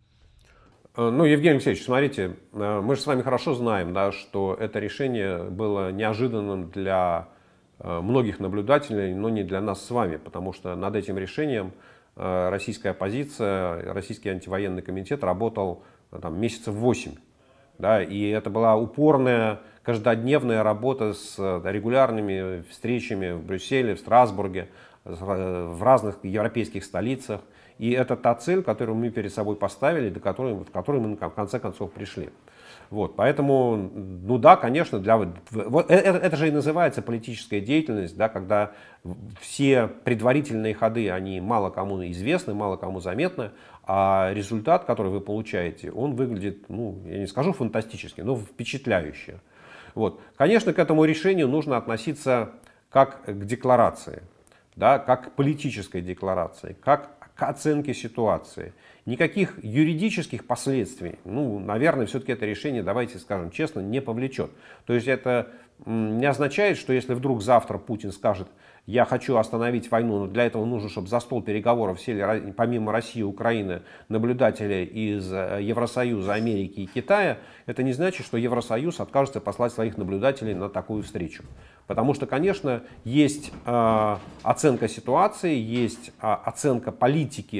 S2: Ну, Евгений Алексеевич, смотрите, мы же с вами хорошо знаем, да, что это решение было неожиданным для многих наблюдателей, но не для нас с вами, потому что над этим решением российская оппозиция, российский антивоенный комитет работал там, месяцев восемь. Да, и это была упорная, каждодневная работа с регулярными встречами в Брюсселе, в Страсбурге, в разных европейских столицах. И это та цель, которую мы перед собой поставили, до которой, в которой мы в конце концов пришли. Вот, поэтому, ну да, конечно, для, вот, это, это же и называется политическая деятельность, да, когда все предварительные ходы, они мало кому известны, мало кому заметны, а результат, который вы получаете, он выглядит, ну, я не скажу фантастически, но впечатляюще. Вот. Конечно, к этому решению нужно относиться как к декларации, да, как к политической декларации, как к оценке ситуации. Никаких юридических последствий, ну, наверное, все-таки это решение, давайте скажем честно, не повлечет. То есть это не означает, что если вдруг завтра Путин скажет, я хочу остановить войну, но для этого нужно, чтобы за стол переговоров сели помимо России и Украины наблюдатели из Евросоюза, Америки и Китая, это не значит, что Евросоюз откажется послать своих наблюдателей на такую встречу. Потому что, конечно, есть э, оценка ситуации, есть э, оценка политики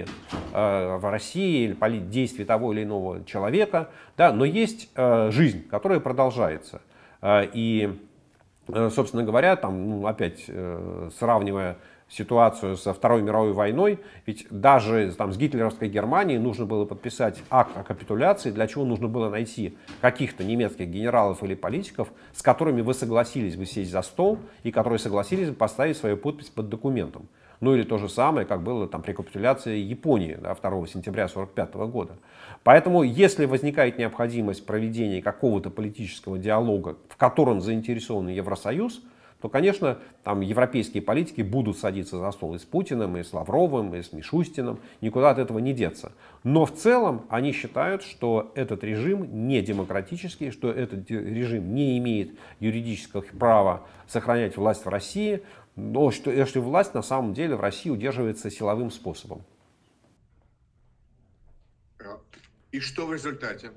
S2: э, в России, или поли- действий того или иного человека, да, но есть э, жизнь, которая продолжается. Э, и, э, собственно говоря, там, ну, опять э, сравнивая ситуацию со Второй мировой войной, ведь даже там, с гитлеровской Германией нужно было подписать акт о капитуляции, для чего нужно было найти каких-то немецких генералов или политиков, с которыми вы согласились бы сесть за стол и которые согласились бы поставить свою подпись под документом. Ну или то же самое, как было там, при капитуляции Японии, да, второго сентября тысяча девятьсот сорок пятого года. Поэтому, если возникает необходимость проведения какого-то политического диалога, в котором заинтересован Евросоюз, то, конечно, там европейские политики будут садиться за стол и с Путиным, и с Лавровым, и с Мишустиным. Никуда от этого не деться. Но в целом они считают, что этот режим не демократический, что этот режим не имеет юридического права сохранять власть в России, но что, что власть на самом деле в России удерживается силовым способом.
S1: И что в результате?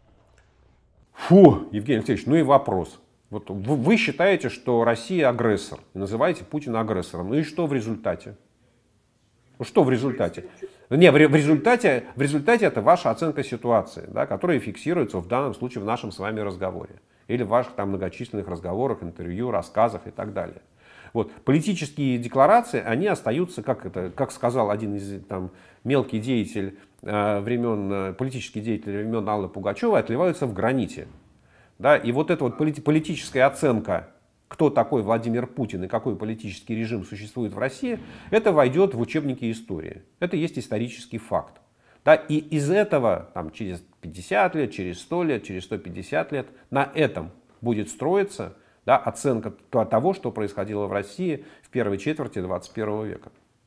S2: Фу, Евгений Алексеевич, ну и вопрос. Вот вы считаете, что Россия агрессор, и называете Путина агрессором. Ну и что в результате? Ну что в результате? Не, в результате, в результате это ваша оценка ситуации, да, которая фиксируется в данном случае в нашем с вами разговоре. Или в ваших там многочисленных разговорах, интервью, рассказах и так далее. Вот. Политические декларации, они остаются, как, это, как сказал один из там, мелкий деятель э, времен, политический деятель времен Аллы Пугачевой, отливаются в граните. Да? И вот эта вот политическая оценка, кто такой Владимир Путин и какой политический режим существует в России, это войдет в учебники истории. Это есть исторический факт. Да? И из этого там, через пятьдесят лет, через сто лет, через сто пятьдесят лет на этом будет строиться, да, оценка того, что происходило в России в первой четверти двадцать первого века.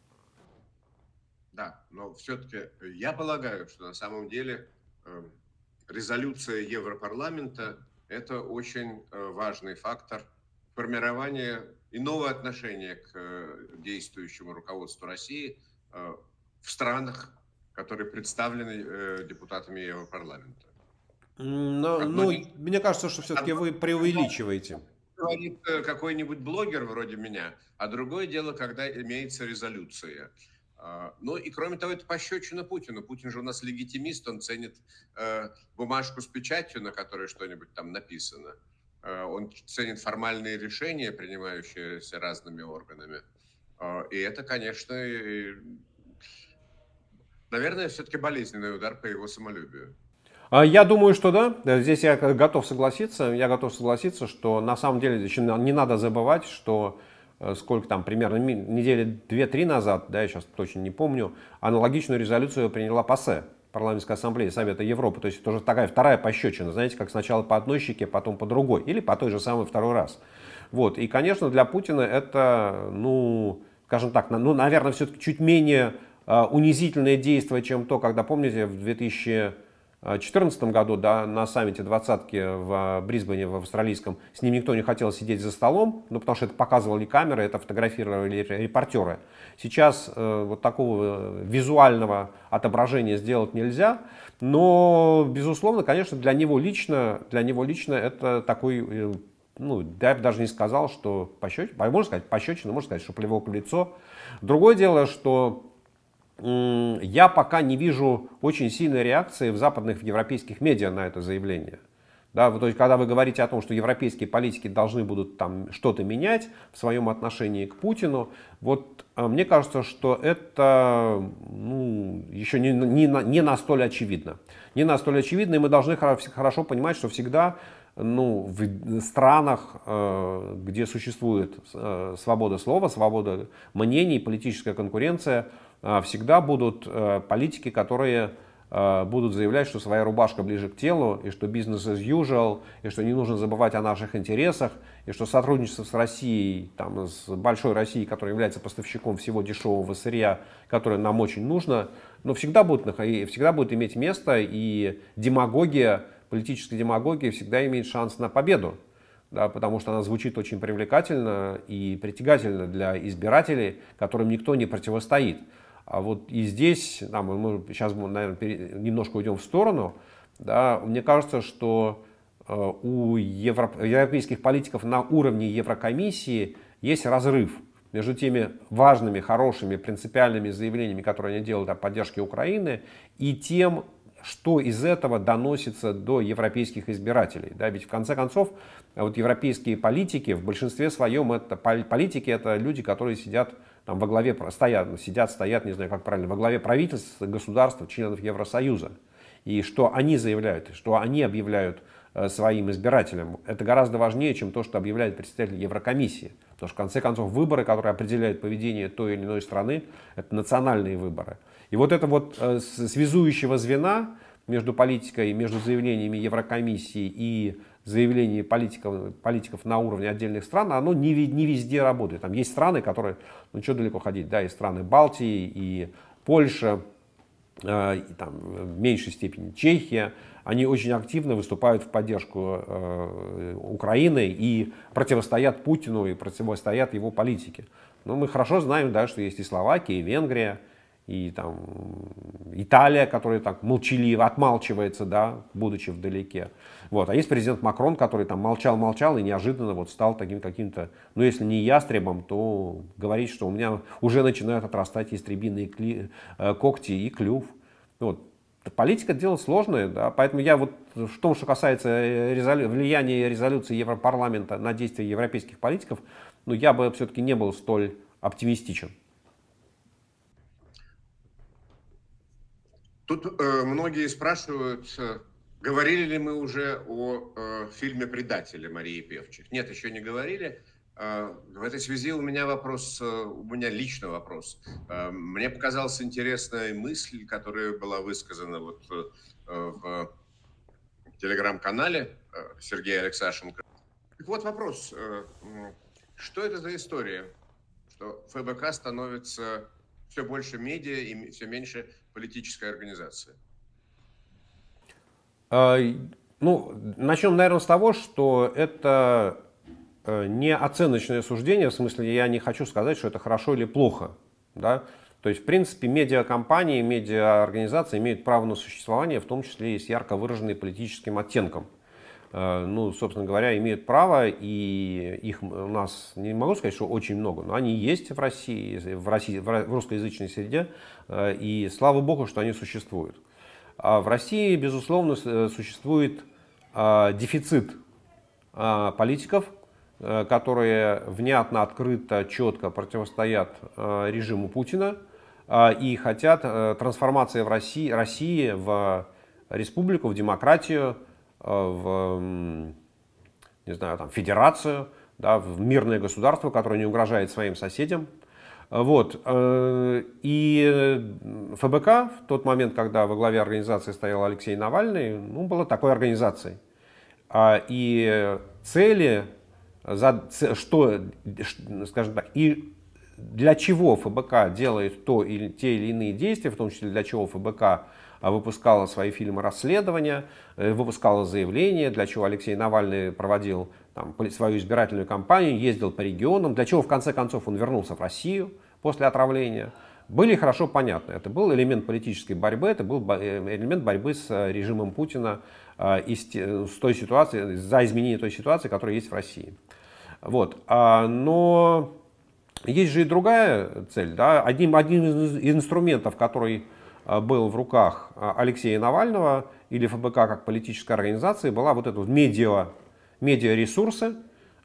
S1: Да, но все-таки я полагаю, что на самом деле э, резолюция Европарламента – это очень э, важный фактор формирования иного отношения к э, действующему руководству России э, в странах, которые представлены э, депутатами Европарламента.
S2: Но, ну, мне кажется, что все-таки вы преувеличиваете.
S1: Говорит какой-нибудь блогер вроде меня, а другое дело, когда имеется резолюция. Ну и кроме того, это пощечина Путину. Путин же у нас легитимист, он ценит э, бумажку с печатью, на которой что-нибудь там написано. Э, он ценит формальные решения, принимающиеся разными органами. Э, и это, конечно, и, наверное, все-таки болезненный удар по его самолюбию.
S2: Я думаю, что да. Здесь я готов согласиться. Я готов согласиться, что на самом деле еще не надо забывать, что сколько там, примерно недели две-три назад, да, я сейчас точно не помню, аналогичную резолюцию приняла ПАСЕ, Парламентская ассамблея Совета Европы. То есть это уже такая вторая пощечина, знаете, как сначала по одной щеке, потом по другой. Или по той же самой второй раз. Вот. И, конечно, для Путина это, ну, скажем так, ну, наверное, все-таки чуть менее унизительное действие, чем то, когда, помните, в две тысячи четырнадцатом году, да, на саммите двадцатки в Брисбене, в австралийском, с ним никто не хотел сидеть за столом, ну, потому что это показывали камеры, это фотографировали репортеры. Сейчас э, вот такого визуального отображения сделать нельзя, но, безусловно, конечно, для него лично, для него лично это такой, э, ну, я бы даже не сказал, что пощечина, можно сказать пощечина, можно сказать, что плевок в лицо. Другое дело, что я пока не вижу очень сильной реакции в западных, в европейских медиа на это заявление. Да, то есть, когда вы говорите о том, что европейские политики должны будут там что-то менять в своем отношении к Путину, вот мне кажется, что это ну, еще не, не, не настолько очевидно. Не настолько очевидно, и мы должны хорошо понимать, что всегда ну, в странах, где существует свобода слова, свобода мнений, политическая конкуренция, всегда будут политики, которые будут заявлять, что своя рубашка ближе к телу, и что business as usual, и что не нужно забывать о наших интересах, и что сотрудничество с Россией, там, с большой Россией, которая является поставщиком всего дешевого сырья, которое нам очень нужно, но всегда будет, всегда будет иметь место, и демагогия, политическая демагогия всегда имеет шанс на победу. Да, потому что она звучит очень привлекательно и притягательно для избирателей, которым никто не противостоит. А вот и здесь, да, мы сейчас, наверное, немножко уйдем в сторону, да, мне кажется, что у евро, европейских политиков на уровне Еврокомиссии есть разрыв между теми важными, хорошими, принципиальными заявлениями, которые они делают о поддержке Украины, и тем, что из этого доносится до европейских избирателей. Да, ведь в конце концов, вот европейские политики, в большинстве своем, это, политики это люди, которые сидят там, во главе, стоят, сидят, стоят, не знаю как правильно, во главе правительств, государств, членов Евросоюза. И что они заявляют, что они объявляют э, своим избирателям, это гораздо важнее, чем то, что объявляет представитель Еврокомиссии. Потому что, в конце концов, выборы, которые определяют поведение той или иной страны, это национальные выборы. И вот это вот э, связующего звена между политикой, между заявлениями Еврокомиссии и заявлениями политиков, политиков на уровне отдельных стран, оно не, не везде работает. Там есть страны, которые, ну что далеко ходить, да, и страны Балтии, и Польша, э, и там, в меньшей степени Чехия, они очень активно выступают в поддержку э, Украины и противостоят Путину, и противостоят его политике. Но мы хорошо знаем, да, что есть и Словакия, и Венгрия, и там, Италия, которая так молчаливо отмалчивается, да, будучи вдалеке. Вот. А есть президент Макрон, который там молчал-молчал и неожиданно вот стал таким каким-то, ну если не ястребом, то говорит, что у меня уже начинают отрастать ястребиные кли, когти и клюв. Вот. Политика — дело сложное, да, поэтому я вот в том, что касается резолю... влияния резолюции Европарламента на действия европейских политиков, ну, я бы все-таки не был столь оптимистичен.
S1: Тут э, многие спрашивают, э, говорили ли мы уже о э, фильме «Предатели» Марии Певчих. Нет, еще не говорили. Э, в этой связи у меня вопрос, э, у меня личный вопрос. Э, мне показалась интересная мысль, которая была высказана вот, э, в телеграм-канале э, Сергея Алексашенко. Так вот вопрос. Э, что это за история, что ФБК становится все больше медиа и все меньше политическая организация?
S2: Ну, начнем, наверное, с того, что это не оценочное суждение, в смысле, я не хочу сказать, что это хорошо или плохо. Да? То есть, в принципе, медиакомпании, медиаорганизации имеют право на существование, в том числе и с ярко выраженным политическим оттенком. Ну, собственно говоря, имеют право, и их у нас, не могу сказать, что очень много, но они есть в России, в, России, в русскоязычной среде, и слава богу, что они существуют. А в России, безусловно, существует дефицит политиков, которые внятно, открыто, четко противостоят режиму Путина и хотят трансформации в России, России в республику, в демократию, в, не знаю, там, федерацию, да, в мирное государство, которое не угрожает своим соседям. Вот. И ФБК в тот момент, когда во главе организации стоял Алексей Навальный, ну, была такой организацией. И цели, что, скажем так, и для чего ФБК делает то или те или иные действия, в том числе для чего ФБК выпускала свои фильмы расследования, выпускала заявления, для чего Алексей Навальный проводил там свою избирательную кампанию, ездил по регионам, для чего в конце концов он вернулся в Россию после отравления, были хорошо понятны. Это был элемент политической борьбы, это был элемент борьбы с режимом Путина и с той ситуацией, за изменение той ситуации, которая есть в России. Вот. Но есть же и другая цель. Да? Одним, одним из инструментов, который был в руках Алексея Навального или ФБК как политической организации, была вот эта вот медиа, медиаресурсы,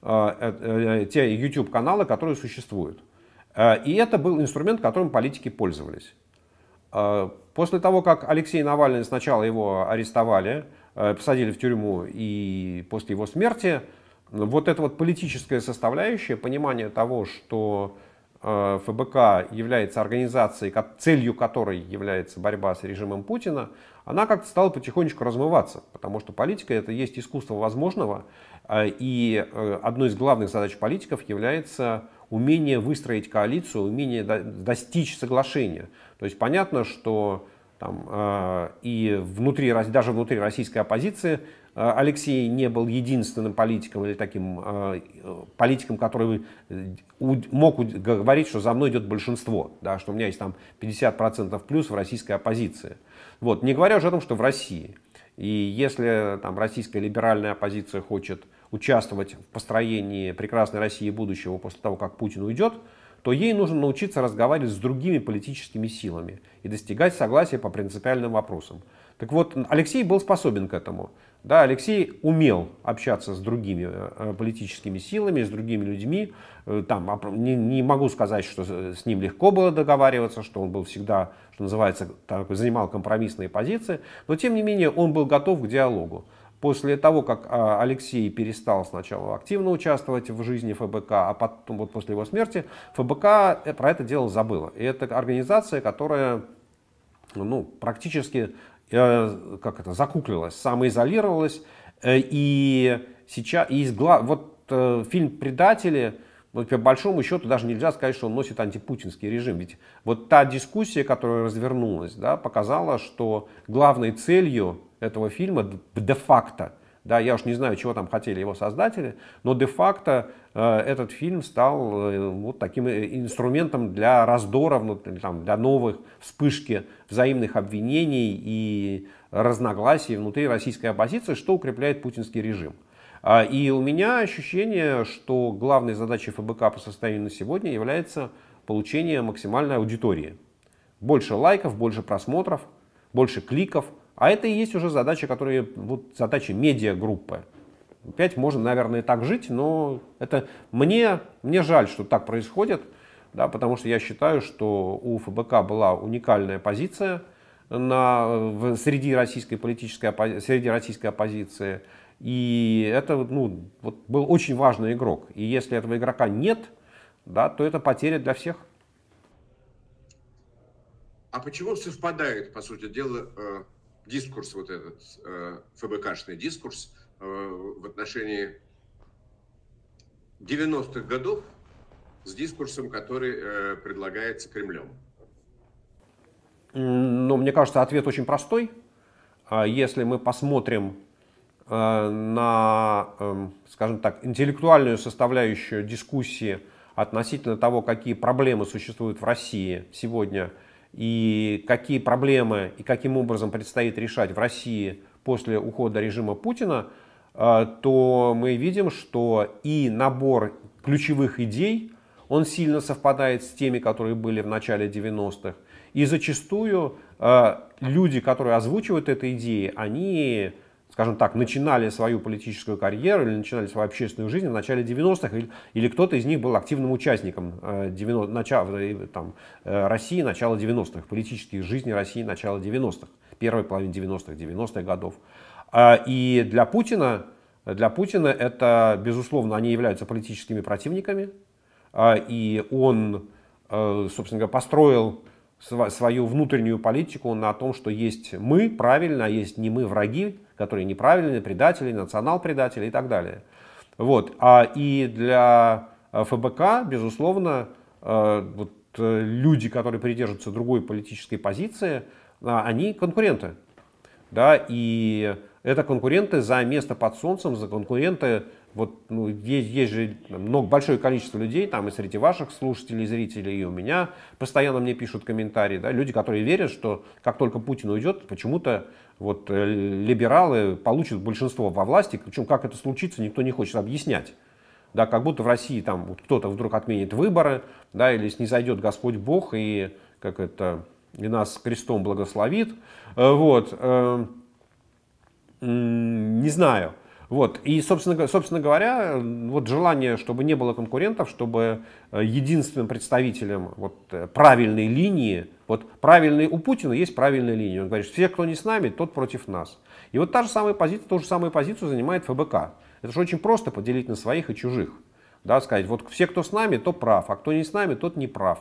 S2: те YouTube-каналы, которые существуют. И это был инструмент, которым политики пользовались. После того, как Алексей Навальный, сначала его арестовали, посадили в тюрьму, и после его смерти, вот эта вот политическая составляющая, понимание того, что ФБК является организацией, целью которой является борьба с режимом Путина, она как-то стала потихонечку размываться, потому что политика — это есть искусство возможного, и одной из главных задач политиков является умение выстроить коалицию, умение достичь соглашения. То есть понятно, что там, и внутри, даже внутри российской оппозиции Алексей не был единственным политиком или таким э, политиком, который мог говорить, что за мной идет большинство, да, что у меня есть там пятьдесят процентов плюс в российской оппозиции. Вот. Не говоря уже о том, что в России. И если там, российская либеральная оппозиция хочет участвовать в построении прекрасной России будущего после того, как Путин уйдет, то ей нужно научиться разговаривать с другими политическими силами и достигать согласия по принципиальным вопросам. Так вот, Алексей был способен к этому. Да, Алексей умел общаться с другими э, политическими силами, с другими людьми. Э, там, не, не могу сказать, что с ним легко было договариваться, что он был всегда, что называется, так, занимал компромиссные позиции, но тем не менее он был готов к диалогу. После того, как э, Алексей перестал сначала активно участвовать в жизни ФБК, а потом вот после его смерти, ФБК про это дело забыла. И это организация, которая ну, практически как это, закуклилась, самоизолировалась. И сейчас и из глав... вот э, фильм «Предатели», вот, по большому счету даже нельзя сказать, что он носит антипутинский режим. Ведь вот та дискуссия, которая развернулась, да, показала, что главной целью этого фильма де-факто, да, я уж не знаю, чего там хотели его создатели, но де-факто э, этот фильм стал э, вот таким инструментом для раздора, внутри, там, для новых вспышки взаимных обвинений и разногласий внутри российской оппозиции, что укрепляет путинский режим. А, и у меня ощущение, что главной задачей ФБК по состоянию на сегодня является получение максимальной аудитории. Больше лайков, больше просмотров, больше кликов. А это и есть уже задача, которая, вот, задача медиагруппы. Опять можно, наверное, и так жить, но это мне, мне жаль, что так происходит, да, потому что я считаю, что у ФБК была уникальная позиция на, в, среди, российской политической, среди российской оппозиции. И это ну, вот был очень важный игрок. И если этого игрока нет, да, то это потеря для всех.
S1: А почему совпадает, по сути дела, э, дискурс, вот этот э, ФБКшный дискурс э, в отношении девяностых годов с дискурсом, который э, предлагается Кремлем?
S2: Ну, мне кажется, ответ очень простой. Если мы посмотрим на, скажем так, интеллектуальную составляющую дискуссии относительно того, какие проблемы существуют в России сегодня, и какие проблемы и каким образом предстоит решать в России после ухода режима Путина, то мы видим, что и набор ключевых идей, он сильно совпадает с теми, которые были в начале девяностых. И зачастую люди, которые озвучивают эти идеи, они, скажем так, начинали свою политическую карьеру или начинали свою общественную жизнь в начале девяностых, или, или кто-то из них был активным участником девяностых, начала, там, России начала девяностых, политической жизни России начала девяностых, первой половины девяностых, девяностых годов. И для Путина, для Путина это, безусловно, они являются политическими противниками, и он, собственно говоря, построил свою внутреннюю политику на том, что есть мы правильно, а есть не мы враги, которые неправильные, предатели, национал-предатели и так далее. Вот. А и для ФБК, безусловно, вот, люди, которые придерживаются другой политической позиции, они конкуренты. Да? И это конкуренты за место под солнцем, за конкуренты. Вот, ну, есть, есть же много, большое количество людей, там и среди ваших слушателей, зрителей, и у меня постоянно мне пишут комментарии, да, люди, которые верят, что как только Путин уйдет, почему-то вот, либералы получат большинство во власти, причем как это случится, никто не хочет объяснять. Да, как будто в России там вот, кто-то вдруг отменит выборы, да, или снизойдет Господь Бог и, как это, и нас крестом благословит. Вот, э, не знаю. Вот. И, собственно, собственно говоря, вот желание, чтобы не было конкурентов, чтобы единственным представителем вот, правильной линии, вот правильный, у Путина есть правильная линия. Он говорит, что все, кто не с нами, тот против нас. И вот та же самая позиция, ту же самую позицию занимает ФБК. Это же очень просто поделить на своих и чужих. Да, сказать, вот все, кто с нами, тот прав, а кто не с нами, тот не прав.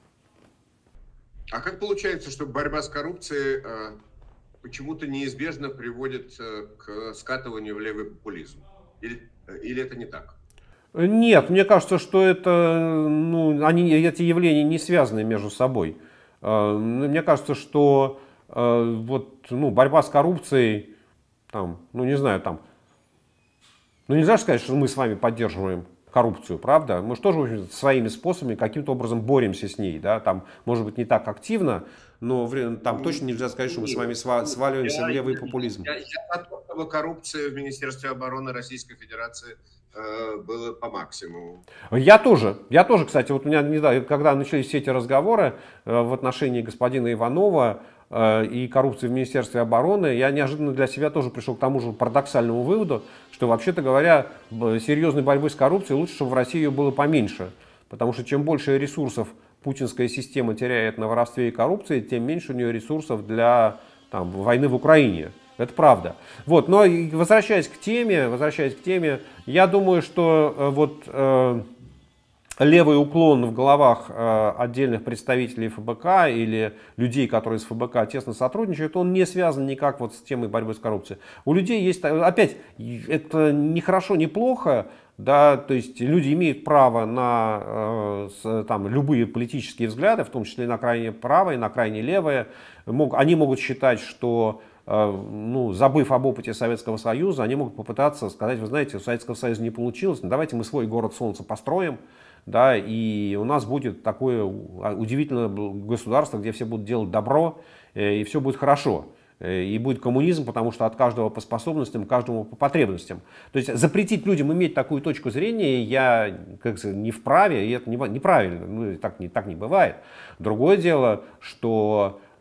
S1: А как получается, что борьба с коррупцией э, почему-то неизбежно приводит э, к скатыванию в левый популизм? Или, или это не так?
S2: Нет, мне кажется, что это, ну, они, эти явления не связаны между собой. Э, мне кажется, что э, вот, ну, борьба с коррупцией, там, ну не знаю, там, ну нельзя сказать, что мы с вами поддерживаем коррупцию, правда? Мы же тоже, в общем, своими способами каким-то образом боремся с ней, да, там, может быть, не так активно, но там точно нельзя сказать, что мы с вами сваливаемся я, в левый популизм.
S1: Я, я, я за то, чтобы коррупция в Министерстве обороны Российской Федерации э, была по максимуму.
S2: Я тоже, я тоже, кстати, вот у меня, не знаю, когда начались все эти разговоры э, в отношении господина Иванова э, и коррупции в Министерстве обороны, я неожиданно для себя тоже пришел к тому же парадоксальному выводу, что, вообще-то говоря, серьезной борьбы с коррупцией лучше, чтобы в России ее было поменьше. Потому что чем больше ресурсов путинская система теряет на воровстве и коррупции, тем меньше у нее ресурсов для там, войны в Украине. Это правда. Вот, но возвращаясь к теме, возвращаясь к теме, я думаю, что э, вот, э, левый уклон в головах э, отдельных представителей ФБК или людей, которые с ФБК тесно сотрудничают, он не связан никак вот с темой борьбы с коррупцией. У людей есть, опять, это не хорошо, не плохо, да, то есть люди имеют право на э, с, там, любые политические взгляды, в том числе на крайне правые, на крайне левые. Мог, они могут считать, что э, ну, забыв об опыте Советского Союза, они могут попытаться сказать, вы знаете, у Советского Союза не получилось, ну, давайте мы свой город солнца построим. Да, и у нас будет такое удивительное государство, где все будут делать добро, и все будет хорошо. И будет коммунизм, потому что от каждого по способностям, каждому по потребностям. То есть запретить людям иметь такую точку зрения я, как сказать, не вправе, и это неправильно, ну, так, не, так не бывает. Другое дело, что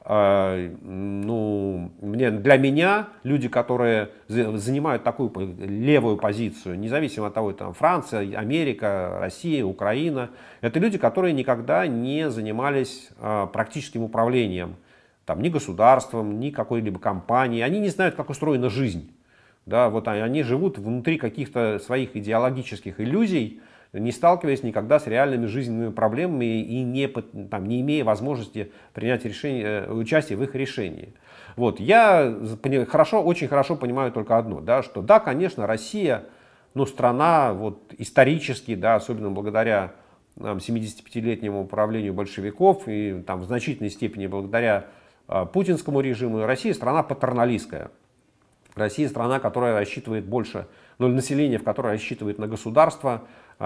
S2: Ну, мне, для меня люди, которые занимают такую левую позицию, независимо от того, там Франция, Америка, Россия, Украина, это люди, которые никогда не занимались практическим управлением там, ни государством, ни какой-либо компанией. Они не знают, как устроена жизнь. Да, вот они живут внутри каких-то своих идеологических иллюзий, не сталкиваясь никогда с реальными жизненными проблемами и не, там, не имея возможности принять решение, участие в их решении. Вот. Я хорошо, очень хорошо понимаю только одно, да, что да, конечно, Россия, ну, страна вот, исторически, да, особенно благодаря там, семидесятипятилетнему управлению большевиков и там, в значительной степени благодаря а, путинскому режиму, Россия страна патерналистская. Россия страна, которая рассчитывает больше, ну, население, в которое рассчитывает на государство,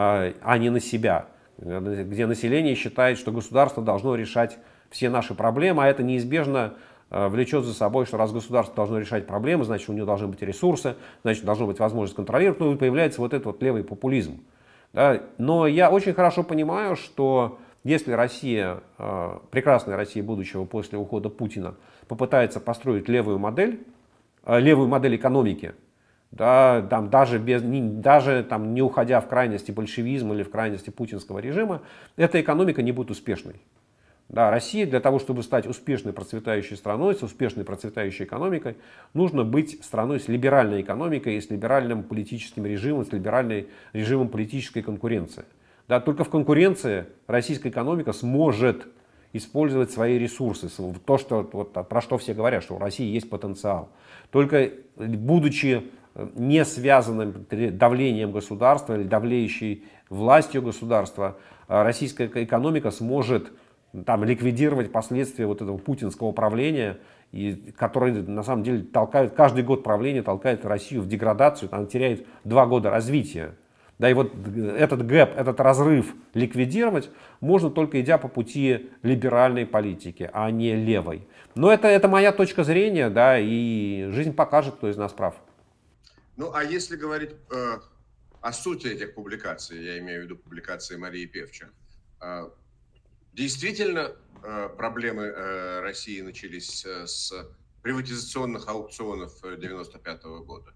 S2: а не на себя, где население считает, что государство должно решать все наши проблемы, а это неизбежно влечет за собой, что раз государство должно решать проблемы, значит, у него должны быть ресурсы, значит, должна быть возможность контролировать, ну и появляется вот этот вот левый популизм. Да? Но я очень хорошо понимаю, что если Россия, прекрасная Россия будущего после ухода Путина, попытается построить левую модель, левую модель экономики, да, там, даже, без, не, даже там, не уходя в крайности большевизма или в крайности путинского режима, эта экономика не будет успешной. Да, Россия для того, чтобы стать успешной процветающей страной, с успешной процветающей экономикой, нужно быть страной с либеральной экономикой, с либеральным политическим режимом, с либеральным режимом политической конкуренции. Да, только в конкуренции российская экономика сможет использовать свои ресурсы, то, что, вот, про что все говорят, что у России есть потенциал. Только будучи не связанным давлением государства или давлеющей властью государства, российская экономика сможет там, ликвидировать последствия вот этого путинского правления, и, который на самом деле толкает, каждый год правления толкает Россию в деградацию, она теряет два года развития. Да, и вот этот гэп, этот разрыв ликвидировать можно только идя по пути либеральной политики, а не левой. Но это, это моя точка зрения, да, и жизнь покажет, кто из нас прав.
S1: Ну, а если говорить э, о сути этих публикаций, я имею в виду публикации Марии Певчих, э, действительно э, проблемы э, России начались э, с приватизационных аукционов девяносто пятого года?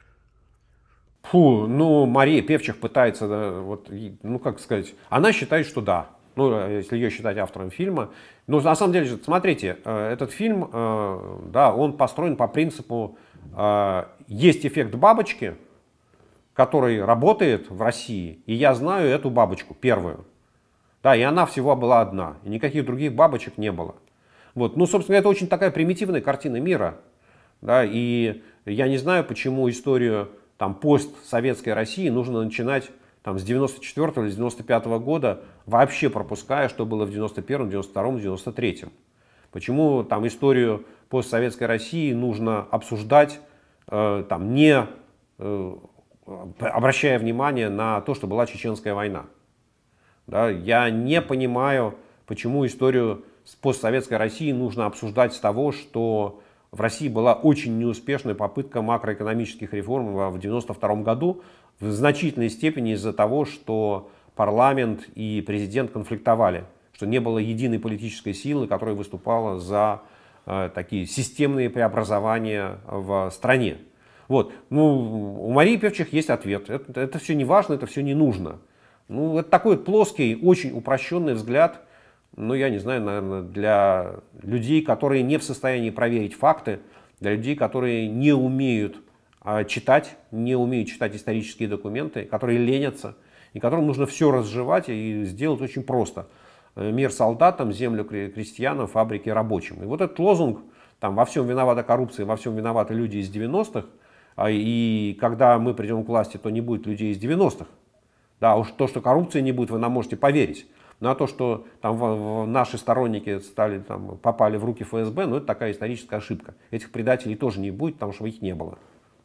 S2: Фу, ну, Мария Певчих пытается, да, вот, ну, как сказать, она считает, что да. Ну, если ее считать автором фильма. Но на самом деле, смотрите, этот фильм, да, он построен по принципу, есть эффект бабочки, который работает в России, и я знаю эту бабочку, первую. Да, и она всего была одна, и никаких других бабочек не было. Вот, ну, собственно, это очень такая примитивная картина мира. Да, и я не знаю, почему историю там, постсоветской России нужно начинать там, с девяносто четвёртого или с девяносто пятого года, вообще пропуская, что было в девяносто первом, девяносто втором, девяносто третьем. Почему там, историю постсоветской России нужно обсуждать, э, там, не э, обращая внимание на то, что была Чеченская война. Да, я не понимаю, почему историю постсоветской России нужно обсуждать с того, что в России была очень неуспешная попытка макроэкономических реформ в девяносто втором году, в значительной степени из-за того, что парламент и президент конфликтовали, что не было единой политической силы, которая выступала за э, такие системные преобразования в стране. Вот. Ну, у Марии Певчих есть ответ. Это, это все не важно, это все не нужно. Ну, это такой плоский, очень упрощенный взгляд, ну, я не знаю, наверное, для людей, которые не в состоянии проверить факты, для людей, которые не умеют а, читать, не умеют читать исторические документы, которые ленятся, и которым нужно все разжевать и сделать очень просто. Мир солдатам, землю крестьянам, фабрики рабочим. И вот этот лозунг, там, во всем виновата коррупция, во всем виноваты люди из девяностых, а, и когда мы придем к власти, то не будет людей из девяностых. Да, уж то, что коррупции не будет, вы нам можете поверить. Но а то, что там, в, в наши сторонники стали, там, попали в руки эф эс бэ, ну, это такая историческая ошибка. Этих предателей тоже не будет, потому что их не было.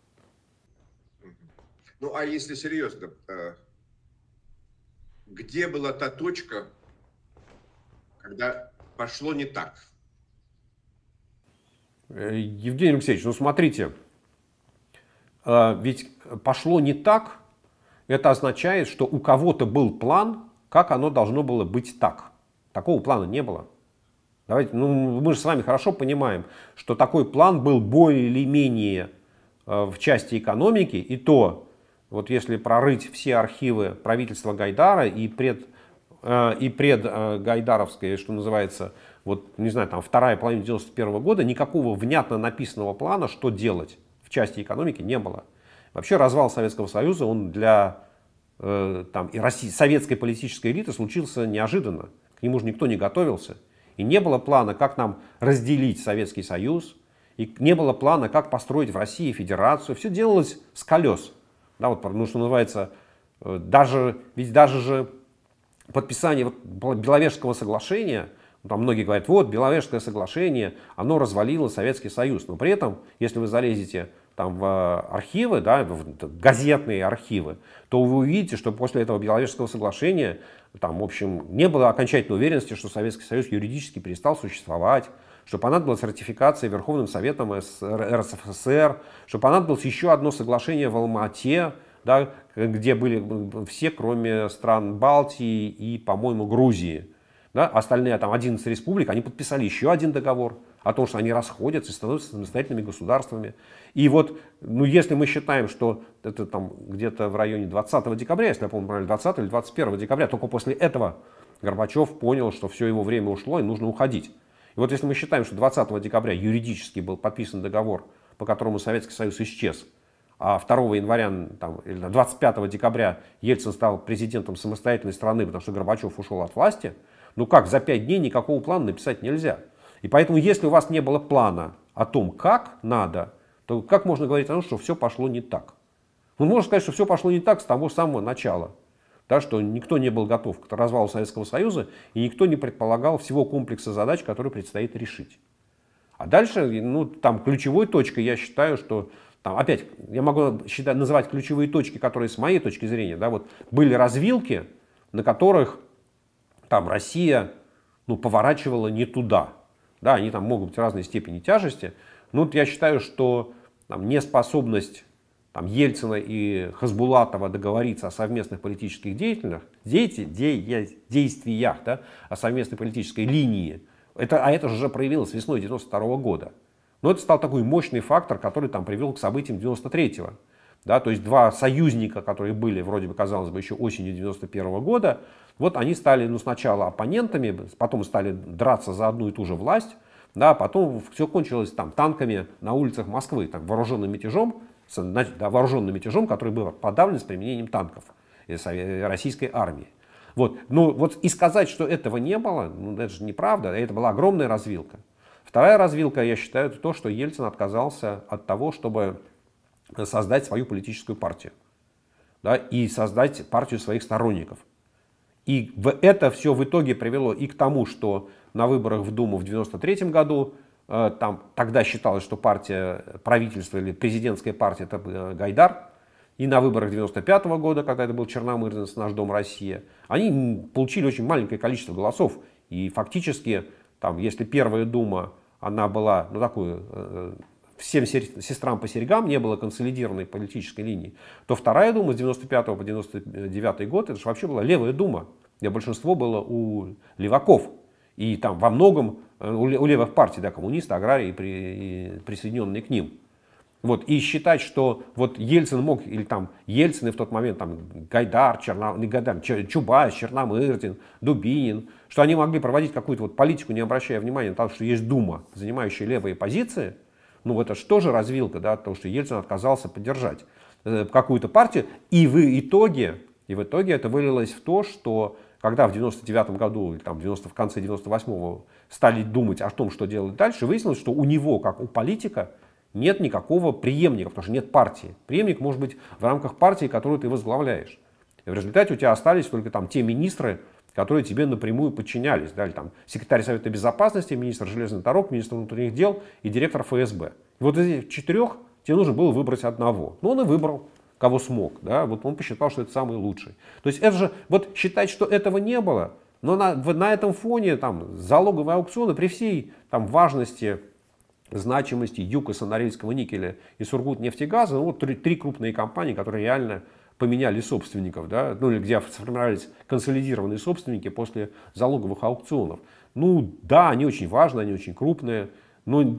S1: Ну, а если серьезно, где была та точка, когда пошло не так?
S2: Евгений Алексеевич, ну, смотрите, ведь пошло не так, это означает, что у кого-то был план, как оно должно было быть так. Такого плана не было. Давайте, ну, мы же с вами хорошо понимаем, что такой план был более или менее э, в части экономики, и то, вот если прорыть все архивы правительства Гайдара и пред, э, и пред э, Гайдаровское, что называется, вот, не знаю, там вторая половина девяносто первого года, никакого внятно написанного плана, что делать в части экономики, не было. Вообще развал Советского Союза, он для э, там, и России, советской политической элиты случился неожиданно. К нему же никто не готовился. И не было плана, как нам разделить Советский Союз. И не было плана, как построить в России федерацию. Все делалось с колес. Да, вот, ну, что называется, даже, ведь даже же подписание вот, Беловежского соглашения, там многие говорят, вот, Беловежское соглашение, оно развалило Советский Союз. Но при этом, если вы залезете там, в архивы, да, в газетные архивы, то вы увидите, что после этого Беловежского соглашения там, в общем, не было окончательной уверенности, что Советский Союз юридически перестал существовать, что понадобилась ратификация Верховным Советом эр эс эф эс эр, что понадобилось еще одно соглашение в Алма-Ате, да, где были все, кроме стран Балтии и, по-моему, Грузии. Да, остальные, там, одиннадцать республик, они подписали еще один договор о том, что они расходятся и становятся самостоятельными государствами. И вот, ну, если мы считаем, что это там где-то в районе двадцатого декабря, если я помню правильно, двадцатого или двадцать первого декабря, только после этого Горбачев понял, что все его время ушло и нужно уходить. И вот если мы считаем, что двадцатого декабря юридически был подписан договор, по которому Советский Союз исчез, а второго января, там, или двадцать пятого декабря Ельцин стал президентом самостоятельной страны, потому что Горбачев ушел от власти, ну как, за пять дней никакого плана написать нельзя. И поэтому, если у вас не было плана о том, как надо, то как можно говорить о том, что все пошло не так? Ну, можно сказать, что все пошло не так с того самого начала. Да, что никто не был готов к развалу Советского Союза, и никто не предполагал всего комплекса задач, которые предстоит решить. А дальше, ну, там, ключевой точкой, я считаю, что, там, опять, я могу считать, называть ключевые точки, которые с моей точки зрения, да, вот, были развилки, на которых там Россия, ну, поворачивала не туда. Да, они там могут быть разной степени тяжести. Но вот я считаю, что там, неспособность там, Ельцина и Хасбулатова договориться о совместных политических деятельных, деяти, де, действиях, да, о совместной политической линии, это, а это же уже проявилось весной девяносто второго года. Но это стал такой мощный фактор, который там, привел к событиям девяносто третьего. Да, то есть два союзника, которые были, вроде бы, казалось бы, еще осенью девяносто первого года, вот они стали, ну, сначала оппонентами, потом стали драться за одну и ту же власть, да, потом все кончилось там танками на улицах Москвы, так, вооруженным мятежом, да, вооруженным мятежом, который был подавлен с применением танков российской армии. Вот. Ну, вот и сказать, что этого не было, ну, это же неправда, это была огромная развилка. Вторая развилка, я считаю, это то, что Ельцин отказался от того, чтобы создать свою политическую партию, да, и создать партию своих сторонников. И в это все в итоге привело и к тому, что на выборах в Думу в девяносто третьем году, э, там, тогда считалось, что партия правительства или президентская партия это Гайдар, и на выборах девяносто пятого года, когда это был Черномырдин с «Наш дом Россия», они получили очень маленькое количество голосов. И фактически, там, если первая Дума, она была, ну, такую, э, всем сестрам по серьгам, не было консолидированной политической линии, то вторая Дума с девяносто пятого по девяносто девятый год, это же вообще была левая Дума, где большинство было у леваков. И там во многом у левых партий, да, коммунисты, аграрии и присоединенные к ним. Вот, и считать, что вот Ельцин мог, или там Ельцин и в тот момент там, Гайдар, Черна, не Гайдар, Чубайс, Черномырдин, Дубинин, что они могли проводить какую-то вот политику, не обращая внимания на то, что есть Дума, занимающая левые позиции, ну это же тоже развилка, да, потому что Ельцин отказался поддержать э, какую-то партию, и в итоге, и в итоге это вылилось в то, что когда в девяносто девятом году, или там девяносто, в конце девяносто восьмого стали думать о том, что делать дальше, выяснилось, что у него, как у политика, нет никакого преемника, потому что нет партии. Преемник может быть в рамках партии, которую ты возглавляешь. И в результате у тебя остались только там те министры, которые тебе напрямую подчинялись. Да, или, там, секретарь Совета Безопасности, министр железных дорог, министр внутренних дел и директор эф эс бэ. И вот из этих четырех тебе нужно было выбрать одного. Но он и выбрал, кого смог. Да, вот он посчитал, что это самый лучший. То есть это же, вот считать, что этого не было, но на, на этом фоне там, залоговые аукционы при всей там, важности, значимости ЮКОСа, Норильского никеля и Сургутнефтегаза, ну, вот три, три крупные компании, которые реально поменяли собственников, да, ну или где сформировались консолидированные собственники после залоговых аукционов. Ну да, они очень важны, они очень крупные, но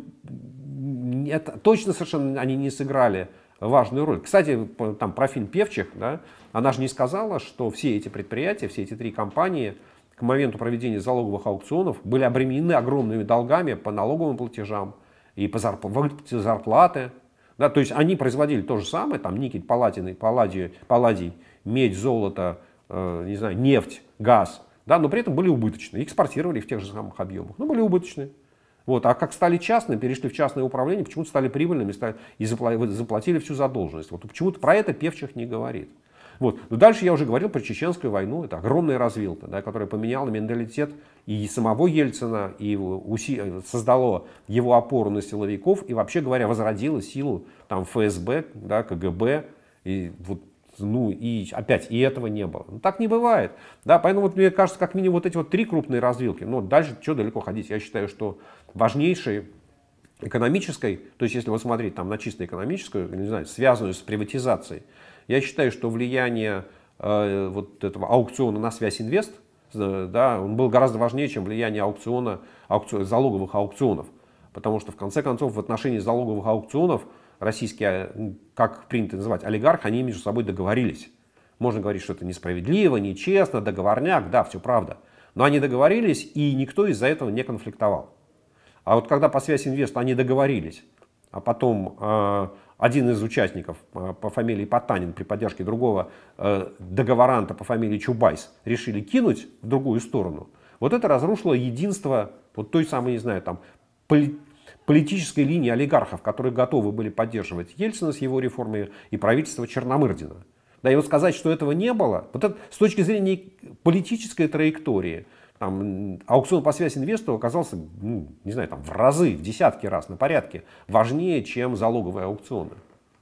S2: это, точно совершенно они не сыграли важную роль. Кстати, там про фильм «Певчих», да, она же не сказала, что все эти предприятия, все эти три компании к моменту проведения залоговых аукционов были обременены огромными долгами по налоговым платежам и по выплате зарплаты. Да, то есть они производили то же самое, там никель, палладий, палладий, палладий, медь, золото, э, не знаю, нефть, газ, да, но при этом были убыточны, экспортировали их в тех же самых объемах, но были убыточны. Вот, а как стали частными, перешли в частное управление, почему-то стали прибыльными стали, и заплатили всю задолженность. Вот почему-то про это Певчих не говорит. Вот. Но дальше я уже говорил про Чеченскую войну. Это огромная развилка, да, которая поменяла менталитет и самого Ельцина, и уси... создала его опору на силовиков, и вообще говоря, возродила силу там, эф эс бэ, да, ка гэ бэ. И, вот, ну, и опять и этого не было. Ну, так не бывает. Да, поэтому вот, мне кажется, как минимум вот эти вот три крупные развилки. Но дальше что далеко ходить? Я считаю, что важнейшей экономической, то есть если вот смотреть там, на чисто экономическую, не знаю, связанную с приватизацией, я считаю, что влияние э, вот этого аукциона на Связь Инвест, э, да, он был гораздо важнее, чем влияние аукциона, аукцион, залоговых аукционов. Потому что в конце концов в отношении залоговых аукционов российские, как принято называть, олигархи, они между собой договорились. Можно говорить, что это несправедливо, нечестно, договорняк, да, все правда. Но они договорились, и никто из-за этого не конфликтовал. А вот когда по Связь Инвест они договорились, а потом э, один из участников э, по фамилии Потанин при поддержке другого э, договоранта по фамилии Чубайс решили кинуть в другую сторону, вот это разрушило единство вот той самой, не знаю, там, поли политической линии олигархов, которые готовы были поддерживать Ельцина с его реформой и правительство Черномырдина. Да, и вот сказать, что этого не было, вот это с точки зрения политической траектории, там, аукцион по Связь Инвесту оказался, ну, не знаю, там, в разы, в десятки раз, на порядке важнее, чем залоговые аукционы.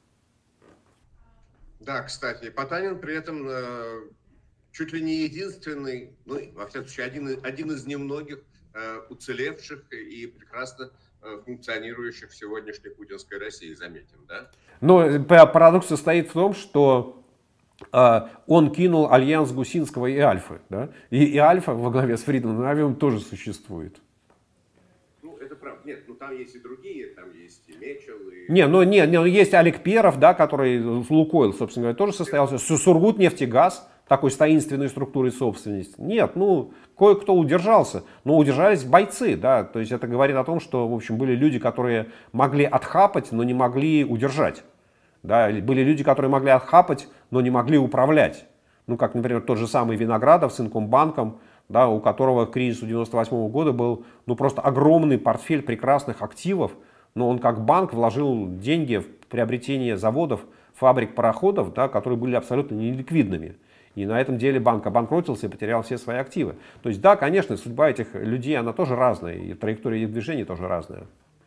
S1: Да, кстати, Потанин при этом э, чуть ли не единственный, ну, во всяком случае, один, один из немногих э, уцелевших и прекрасно э, функционирующих в сегодняшней путинской России, заметим, да?
S2: Но парадокс состоит в том, что он кинул альянс Гусинского и Альфы. Да? И, и Альфа во главе с Фридманом Авиом тоже существует.
S1: Ну, это правда. Нет, ну там есть и другие, там есть и Мечел. И...
S2: Не, ну не, не, есть Олег Перов, да, который Лукойл, собственно говоря, тоже состоялся. Сургутнефтегаз, такой с таинственной структурой собственности. Нет, ну, кое-кто удержался, но удержались бойцы, да, то есть это говорит о том, что, в общем, были люди, которые могли отхапать, но не могли удержать. Да, были люди, которые могли отхапать, но не могли управлять. Ну, как, например, тот же самый Виноградов с Инкомбанком, да, у которого к кризису девяносто восьмого года был ну, просто огромный портфель прекрасных активов, но он как банк вложил деньги в приобретение заводов, фабрик, пароходов, да, которые были абсолютно неликвидными. И на этом деле банк обанкротился и потерял все свои активы. То есть, да, конечно, судьба этих людей, она тоже разная, и траектория их движения тоже разная.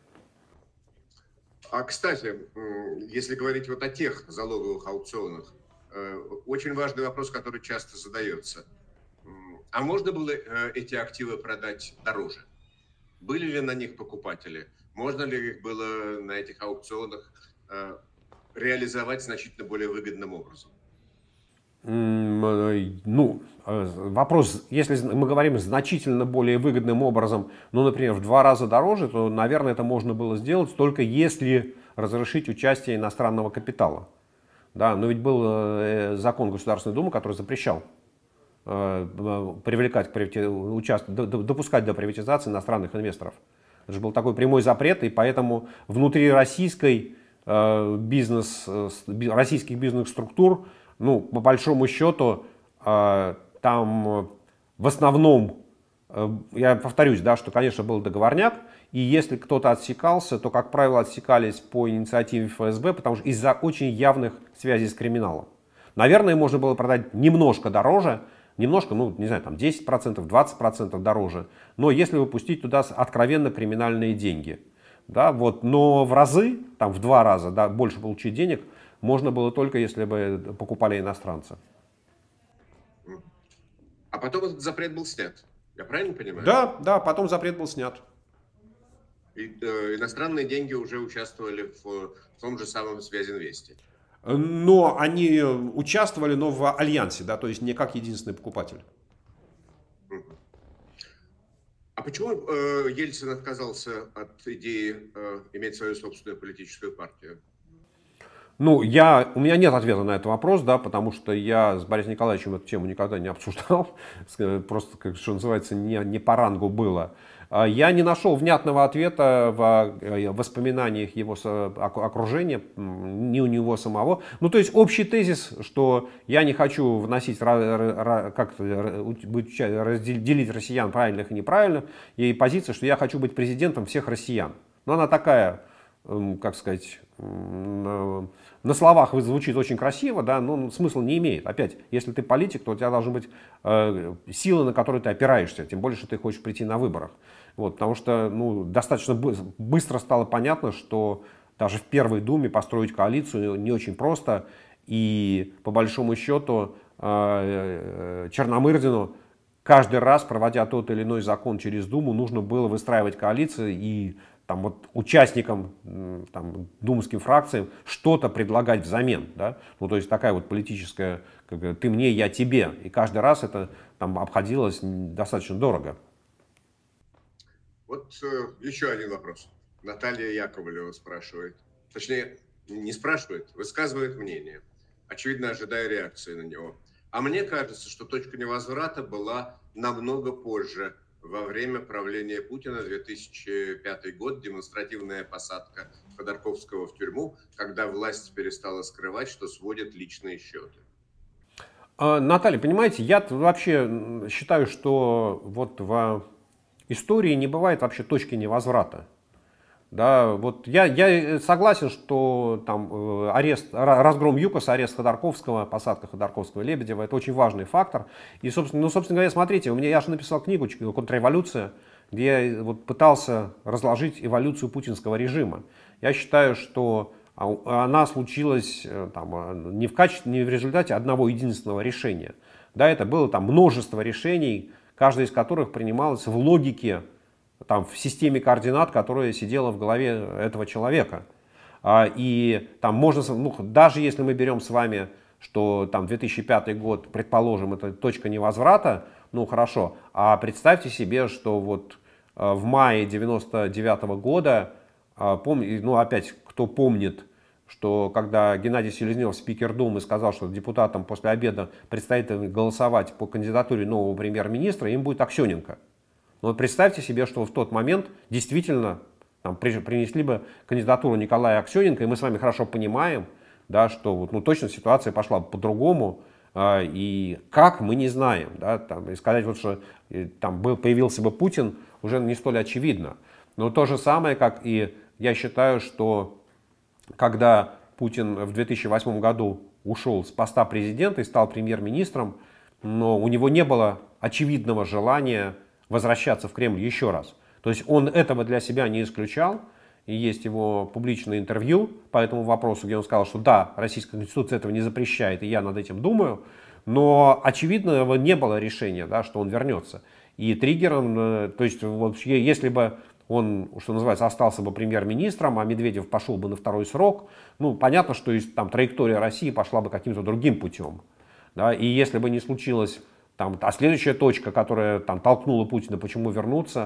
S1: А, кстати, если говорить вот о тех залоговых аукционах, очень важный вопрос, который часто задается. А можно было эти активы продать дороже? Были ли на них покупатели? Можно ли их было на этих аукционах реализовать значительно более выгодным образом?
S2: Ну, вопрос, если мы говорим значительно более выгодным образом, ну, например, в два раза дороже, то, наверное, это можно было сделать только если разрешить участие иностранного капитала. Да, но ведь был закон Государственной Думы, который запрещал привлекать, участвовать, допускать до приватизации иностранных инвесторов. Это же был такой прямой запрет, и поэтому внутри российской бизнес, российских бизнес-структур, ну, по большому счету, там в основном, я повторюсь, да, что, конечно, был договорняк, и если кто-то отсекался, то, как правило, отсекались по инициативе эф эс бэ, потому что из-за очень явных связей с криминалом. Наверное, можно было продать немножко дороже, немножко, ну, не знаю, там десять процентов, двадцать процентов дороже, но если выпустить туда откровенно криминальные деньги. Да, вот, но в разы, там в два раза, да, больше получить денег можно было только, если бы покупали иностранцы.
S1: А потом этот запрет был снят, я правильно понимаю?
S2: Да, да, потом запрет был снят.
S1: И, э, иностранные деньги уже участвовали в, в том же самом Связинвесте.
S2: Но они участвовали, но в альянсе, да, то есть не как единственный покупатель.
S1: А почему э, Ельцин отказался от идеи э, иметь свою собственную политическую партию?
S2: Ну, я, у меня нет ответа на этот вопрос, да, потому что я с Борисом Николаевичем эту тему никогда не обсуждал. Просто, как что называется, не, не по рангу было. Я не нашел внятного ответа в воспоминаниях его окружения, ни у него самого. Ну, то есть общий тезис, что я не хочу вносить, как-то разделить россиян правильных и неправильных, и позиция, что я хочу быть президентом всех россиян. Но она такая, как сказать, на словах звучит очень красиво, да, но смысла не имеет. Опять, если ты политик, то у тебя должны быть э, силы, на которые ты опираешься, тем более, что ты хочешь прийти на выборах. Вот, потому что ну, достаточно быстро стало понятно, что даже в Первой Думе построить коалицию не очень просто. И по большому счету э, Черномырдину каждый раз, проводя тот или иной закон через Думу, нужно было выстраивать коалиции и там, вот, участникам, там, думским фракциям что-то предлагать взамен. Да? Ну, то есть такая вот политическая, как бы, ты мне, я тебе. И каждый раз это там, обходилось достаточно дорого.
S1: Вот э, еще один вопрос. Наталья Яковлева спрашивает, точнее, не спрашивает, высказывает мнение, очевидно, ожидая реакции на него. А мне кажется, что точка невозврата была намного позже. Во время правления Путина, две тысячи пятый год, демонстративная посадка Ходорковского в тюрьму, когда власть перестала скрывать, что сводит личные счеты.
S2: Наталья, понимаете, я вообще считаю, что вот в истории не бывает вообще точки невозврата. Да, вот я, я согласен, что там арест, разгром ЮКОСа, арест Ходорковского, посадка Ходорковского и Лебедева — это очень важный фактор. И, собственно, ну, собственно говоря, смотрите, у меня, я же написал книгу «Контрреволюция», где я вот пытался разложить эволюцию путинского режима. Я считаю, что она случилась там, не, в качестве, не в результате одного единственного решения. Да, это было там множество решений, каждое из которых принималось в логике, там, в системе координат, которая сидела в голове этого человека. И там можно, ну, даже если мы берем с вами, что там две тысячи пятый год, предположим, это точка невозврата, ну хорошо, а представьте себе, что вот в мае девяносто девятого года, помни, ну опять, кто помнит, что когда Геннадий Селезнев, спикер Думы, сказал, что депутатам после обеда предстоит голосовать по кандидатуре нового премьер-министра, им будет Аксененко. Но представьте себе, что в тот момент действительно там, принесли бы кандидатуру Николая Аксененко, и мы с вами хорошо понимаем, да, что вот, ну, точно ситуация пошла по-другому, э, и как, мы не знаем. Да, там, и сказать, вот, что э, там был, появился бы Путин, уже не столь очевидно. Но то же самое, как и я считаю, что когда Путин в две тысячи восьмом году ушел с поста президента и стал премьер-министром, но у него не было очевидного желания возвращаться в Кремль еще раз. То есть он этого для себя не исключал. И есть его публичное интервью по этому вопросу, где он сказал, что да, Российская Конституция этого не запрещает, и я над этим думаю. Но очевидного не было решения, да, что он вернется. И триггером, то есть вообще, если бы он, что называется, остался бы премьер-министром, а Медведев пошел бы на второй срок, ну, понятно, что там траектория России пошла бы каким-то другим путем. Да, и если бы не случилось... Там, а следующая точка, которая там, толкнула Путина, почему вернуться,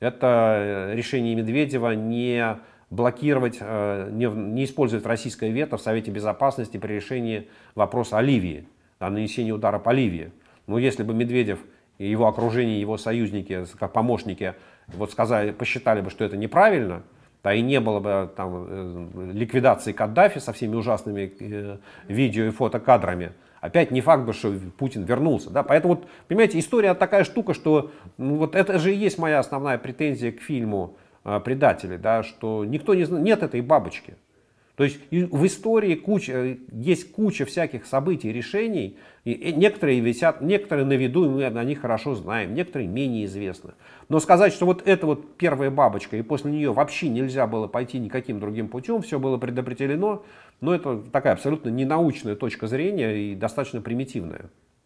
S2: это решение Медведева не блокировать, не, не использовать российское вето в Совете Безопасности при решении вопроса о Ливии, о нанесении удара по Ливии. Но если бы Медведев и его окружение, его союзники, как помощники, вот сказали, посчитали бы, что это неправильно, да и не было бы там, ликвидации Каддафи со всеми ужасными видео и фотокадрами, опять не факт, что Путин вернулся. Да? Поэтому, вот, понимаете, история такая штука, что ну, вот это же и есть моя основная претензия к фильму «Предатели», да, что никто не знает, нет этой бабочки. То есть в истории куча, есть куча всяких событий и решений, и некоторые висят, некоторые на виду, и мы о них хорошо знаем, некоторые менее известны. Но сказать, что вот это вот первая бабочка, и после нее вообще нельзя было пойти никаким другим путем, все было предопределено, но это такая абсолютно ненаучная точка зрения и достаточно примитивная.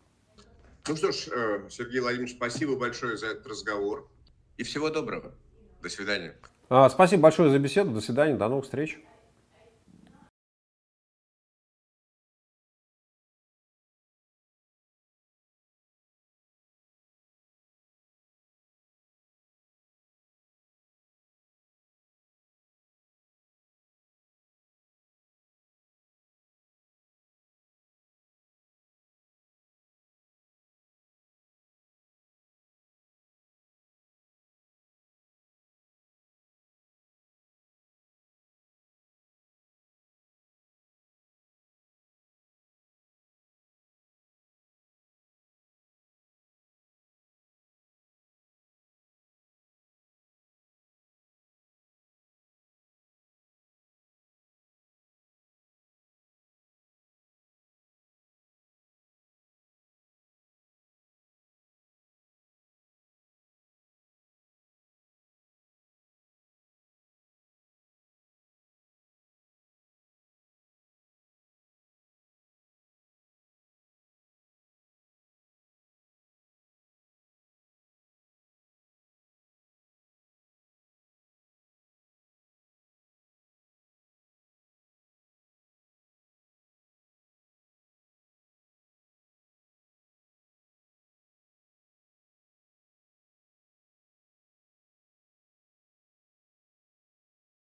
S1: Ну что ж, Сергей Владимирович, спасибо большое за этот разговор и всего доброго. До свидания.
S2: Спасибо большое за беседу, до свидания, до новых встреч.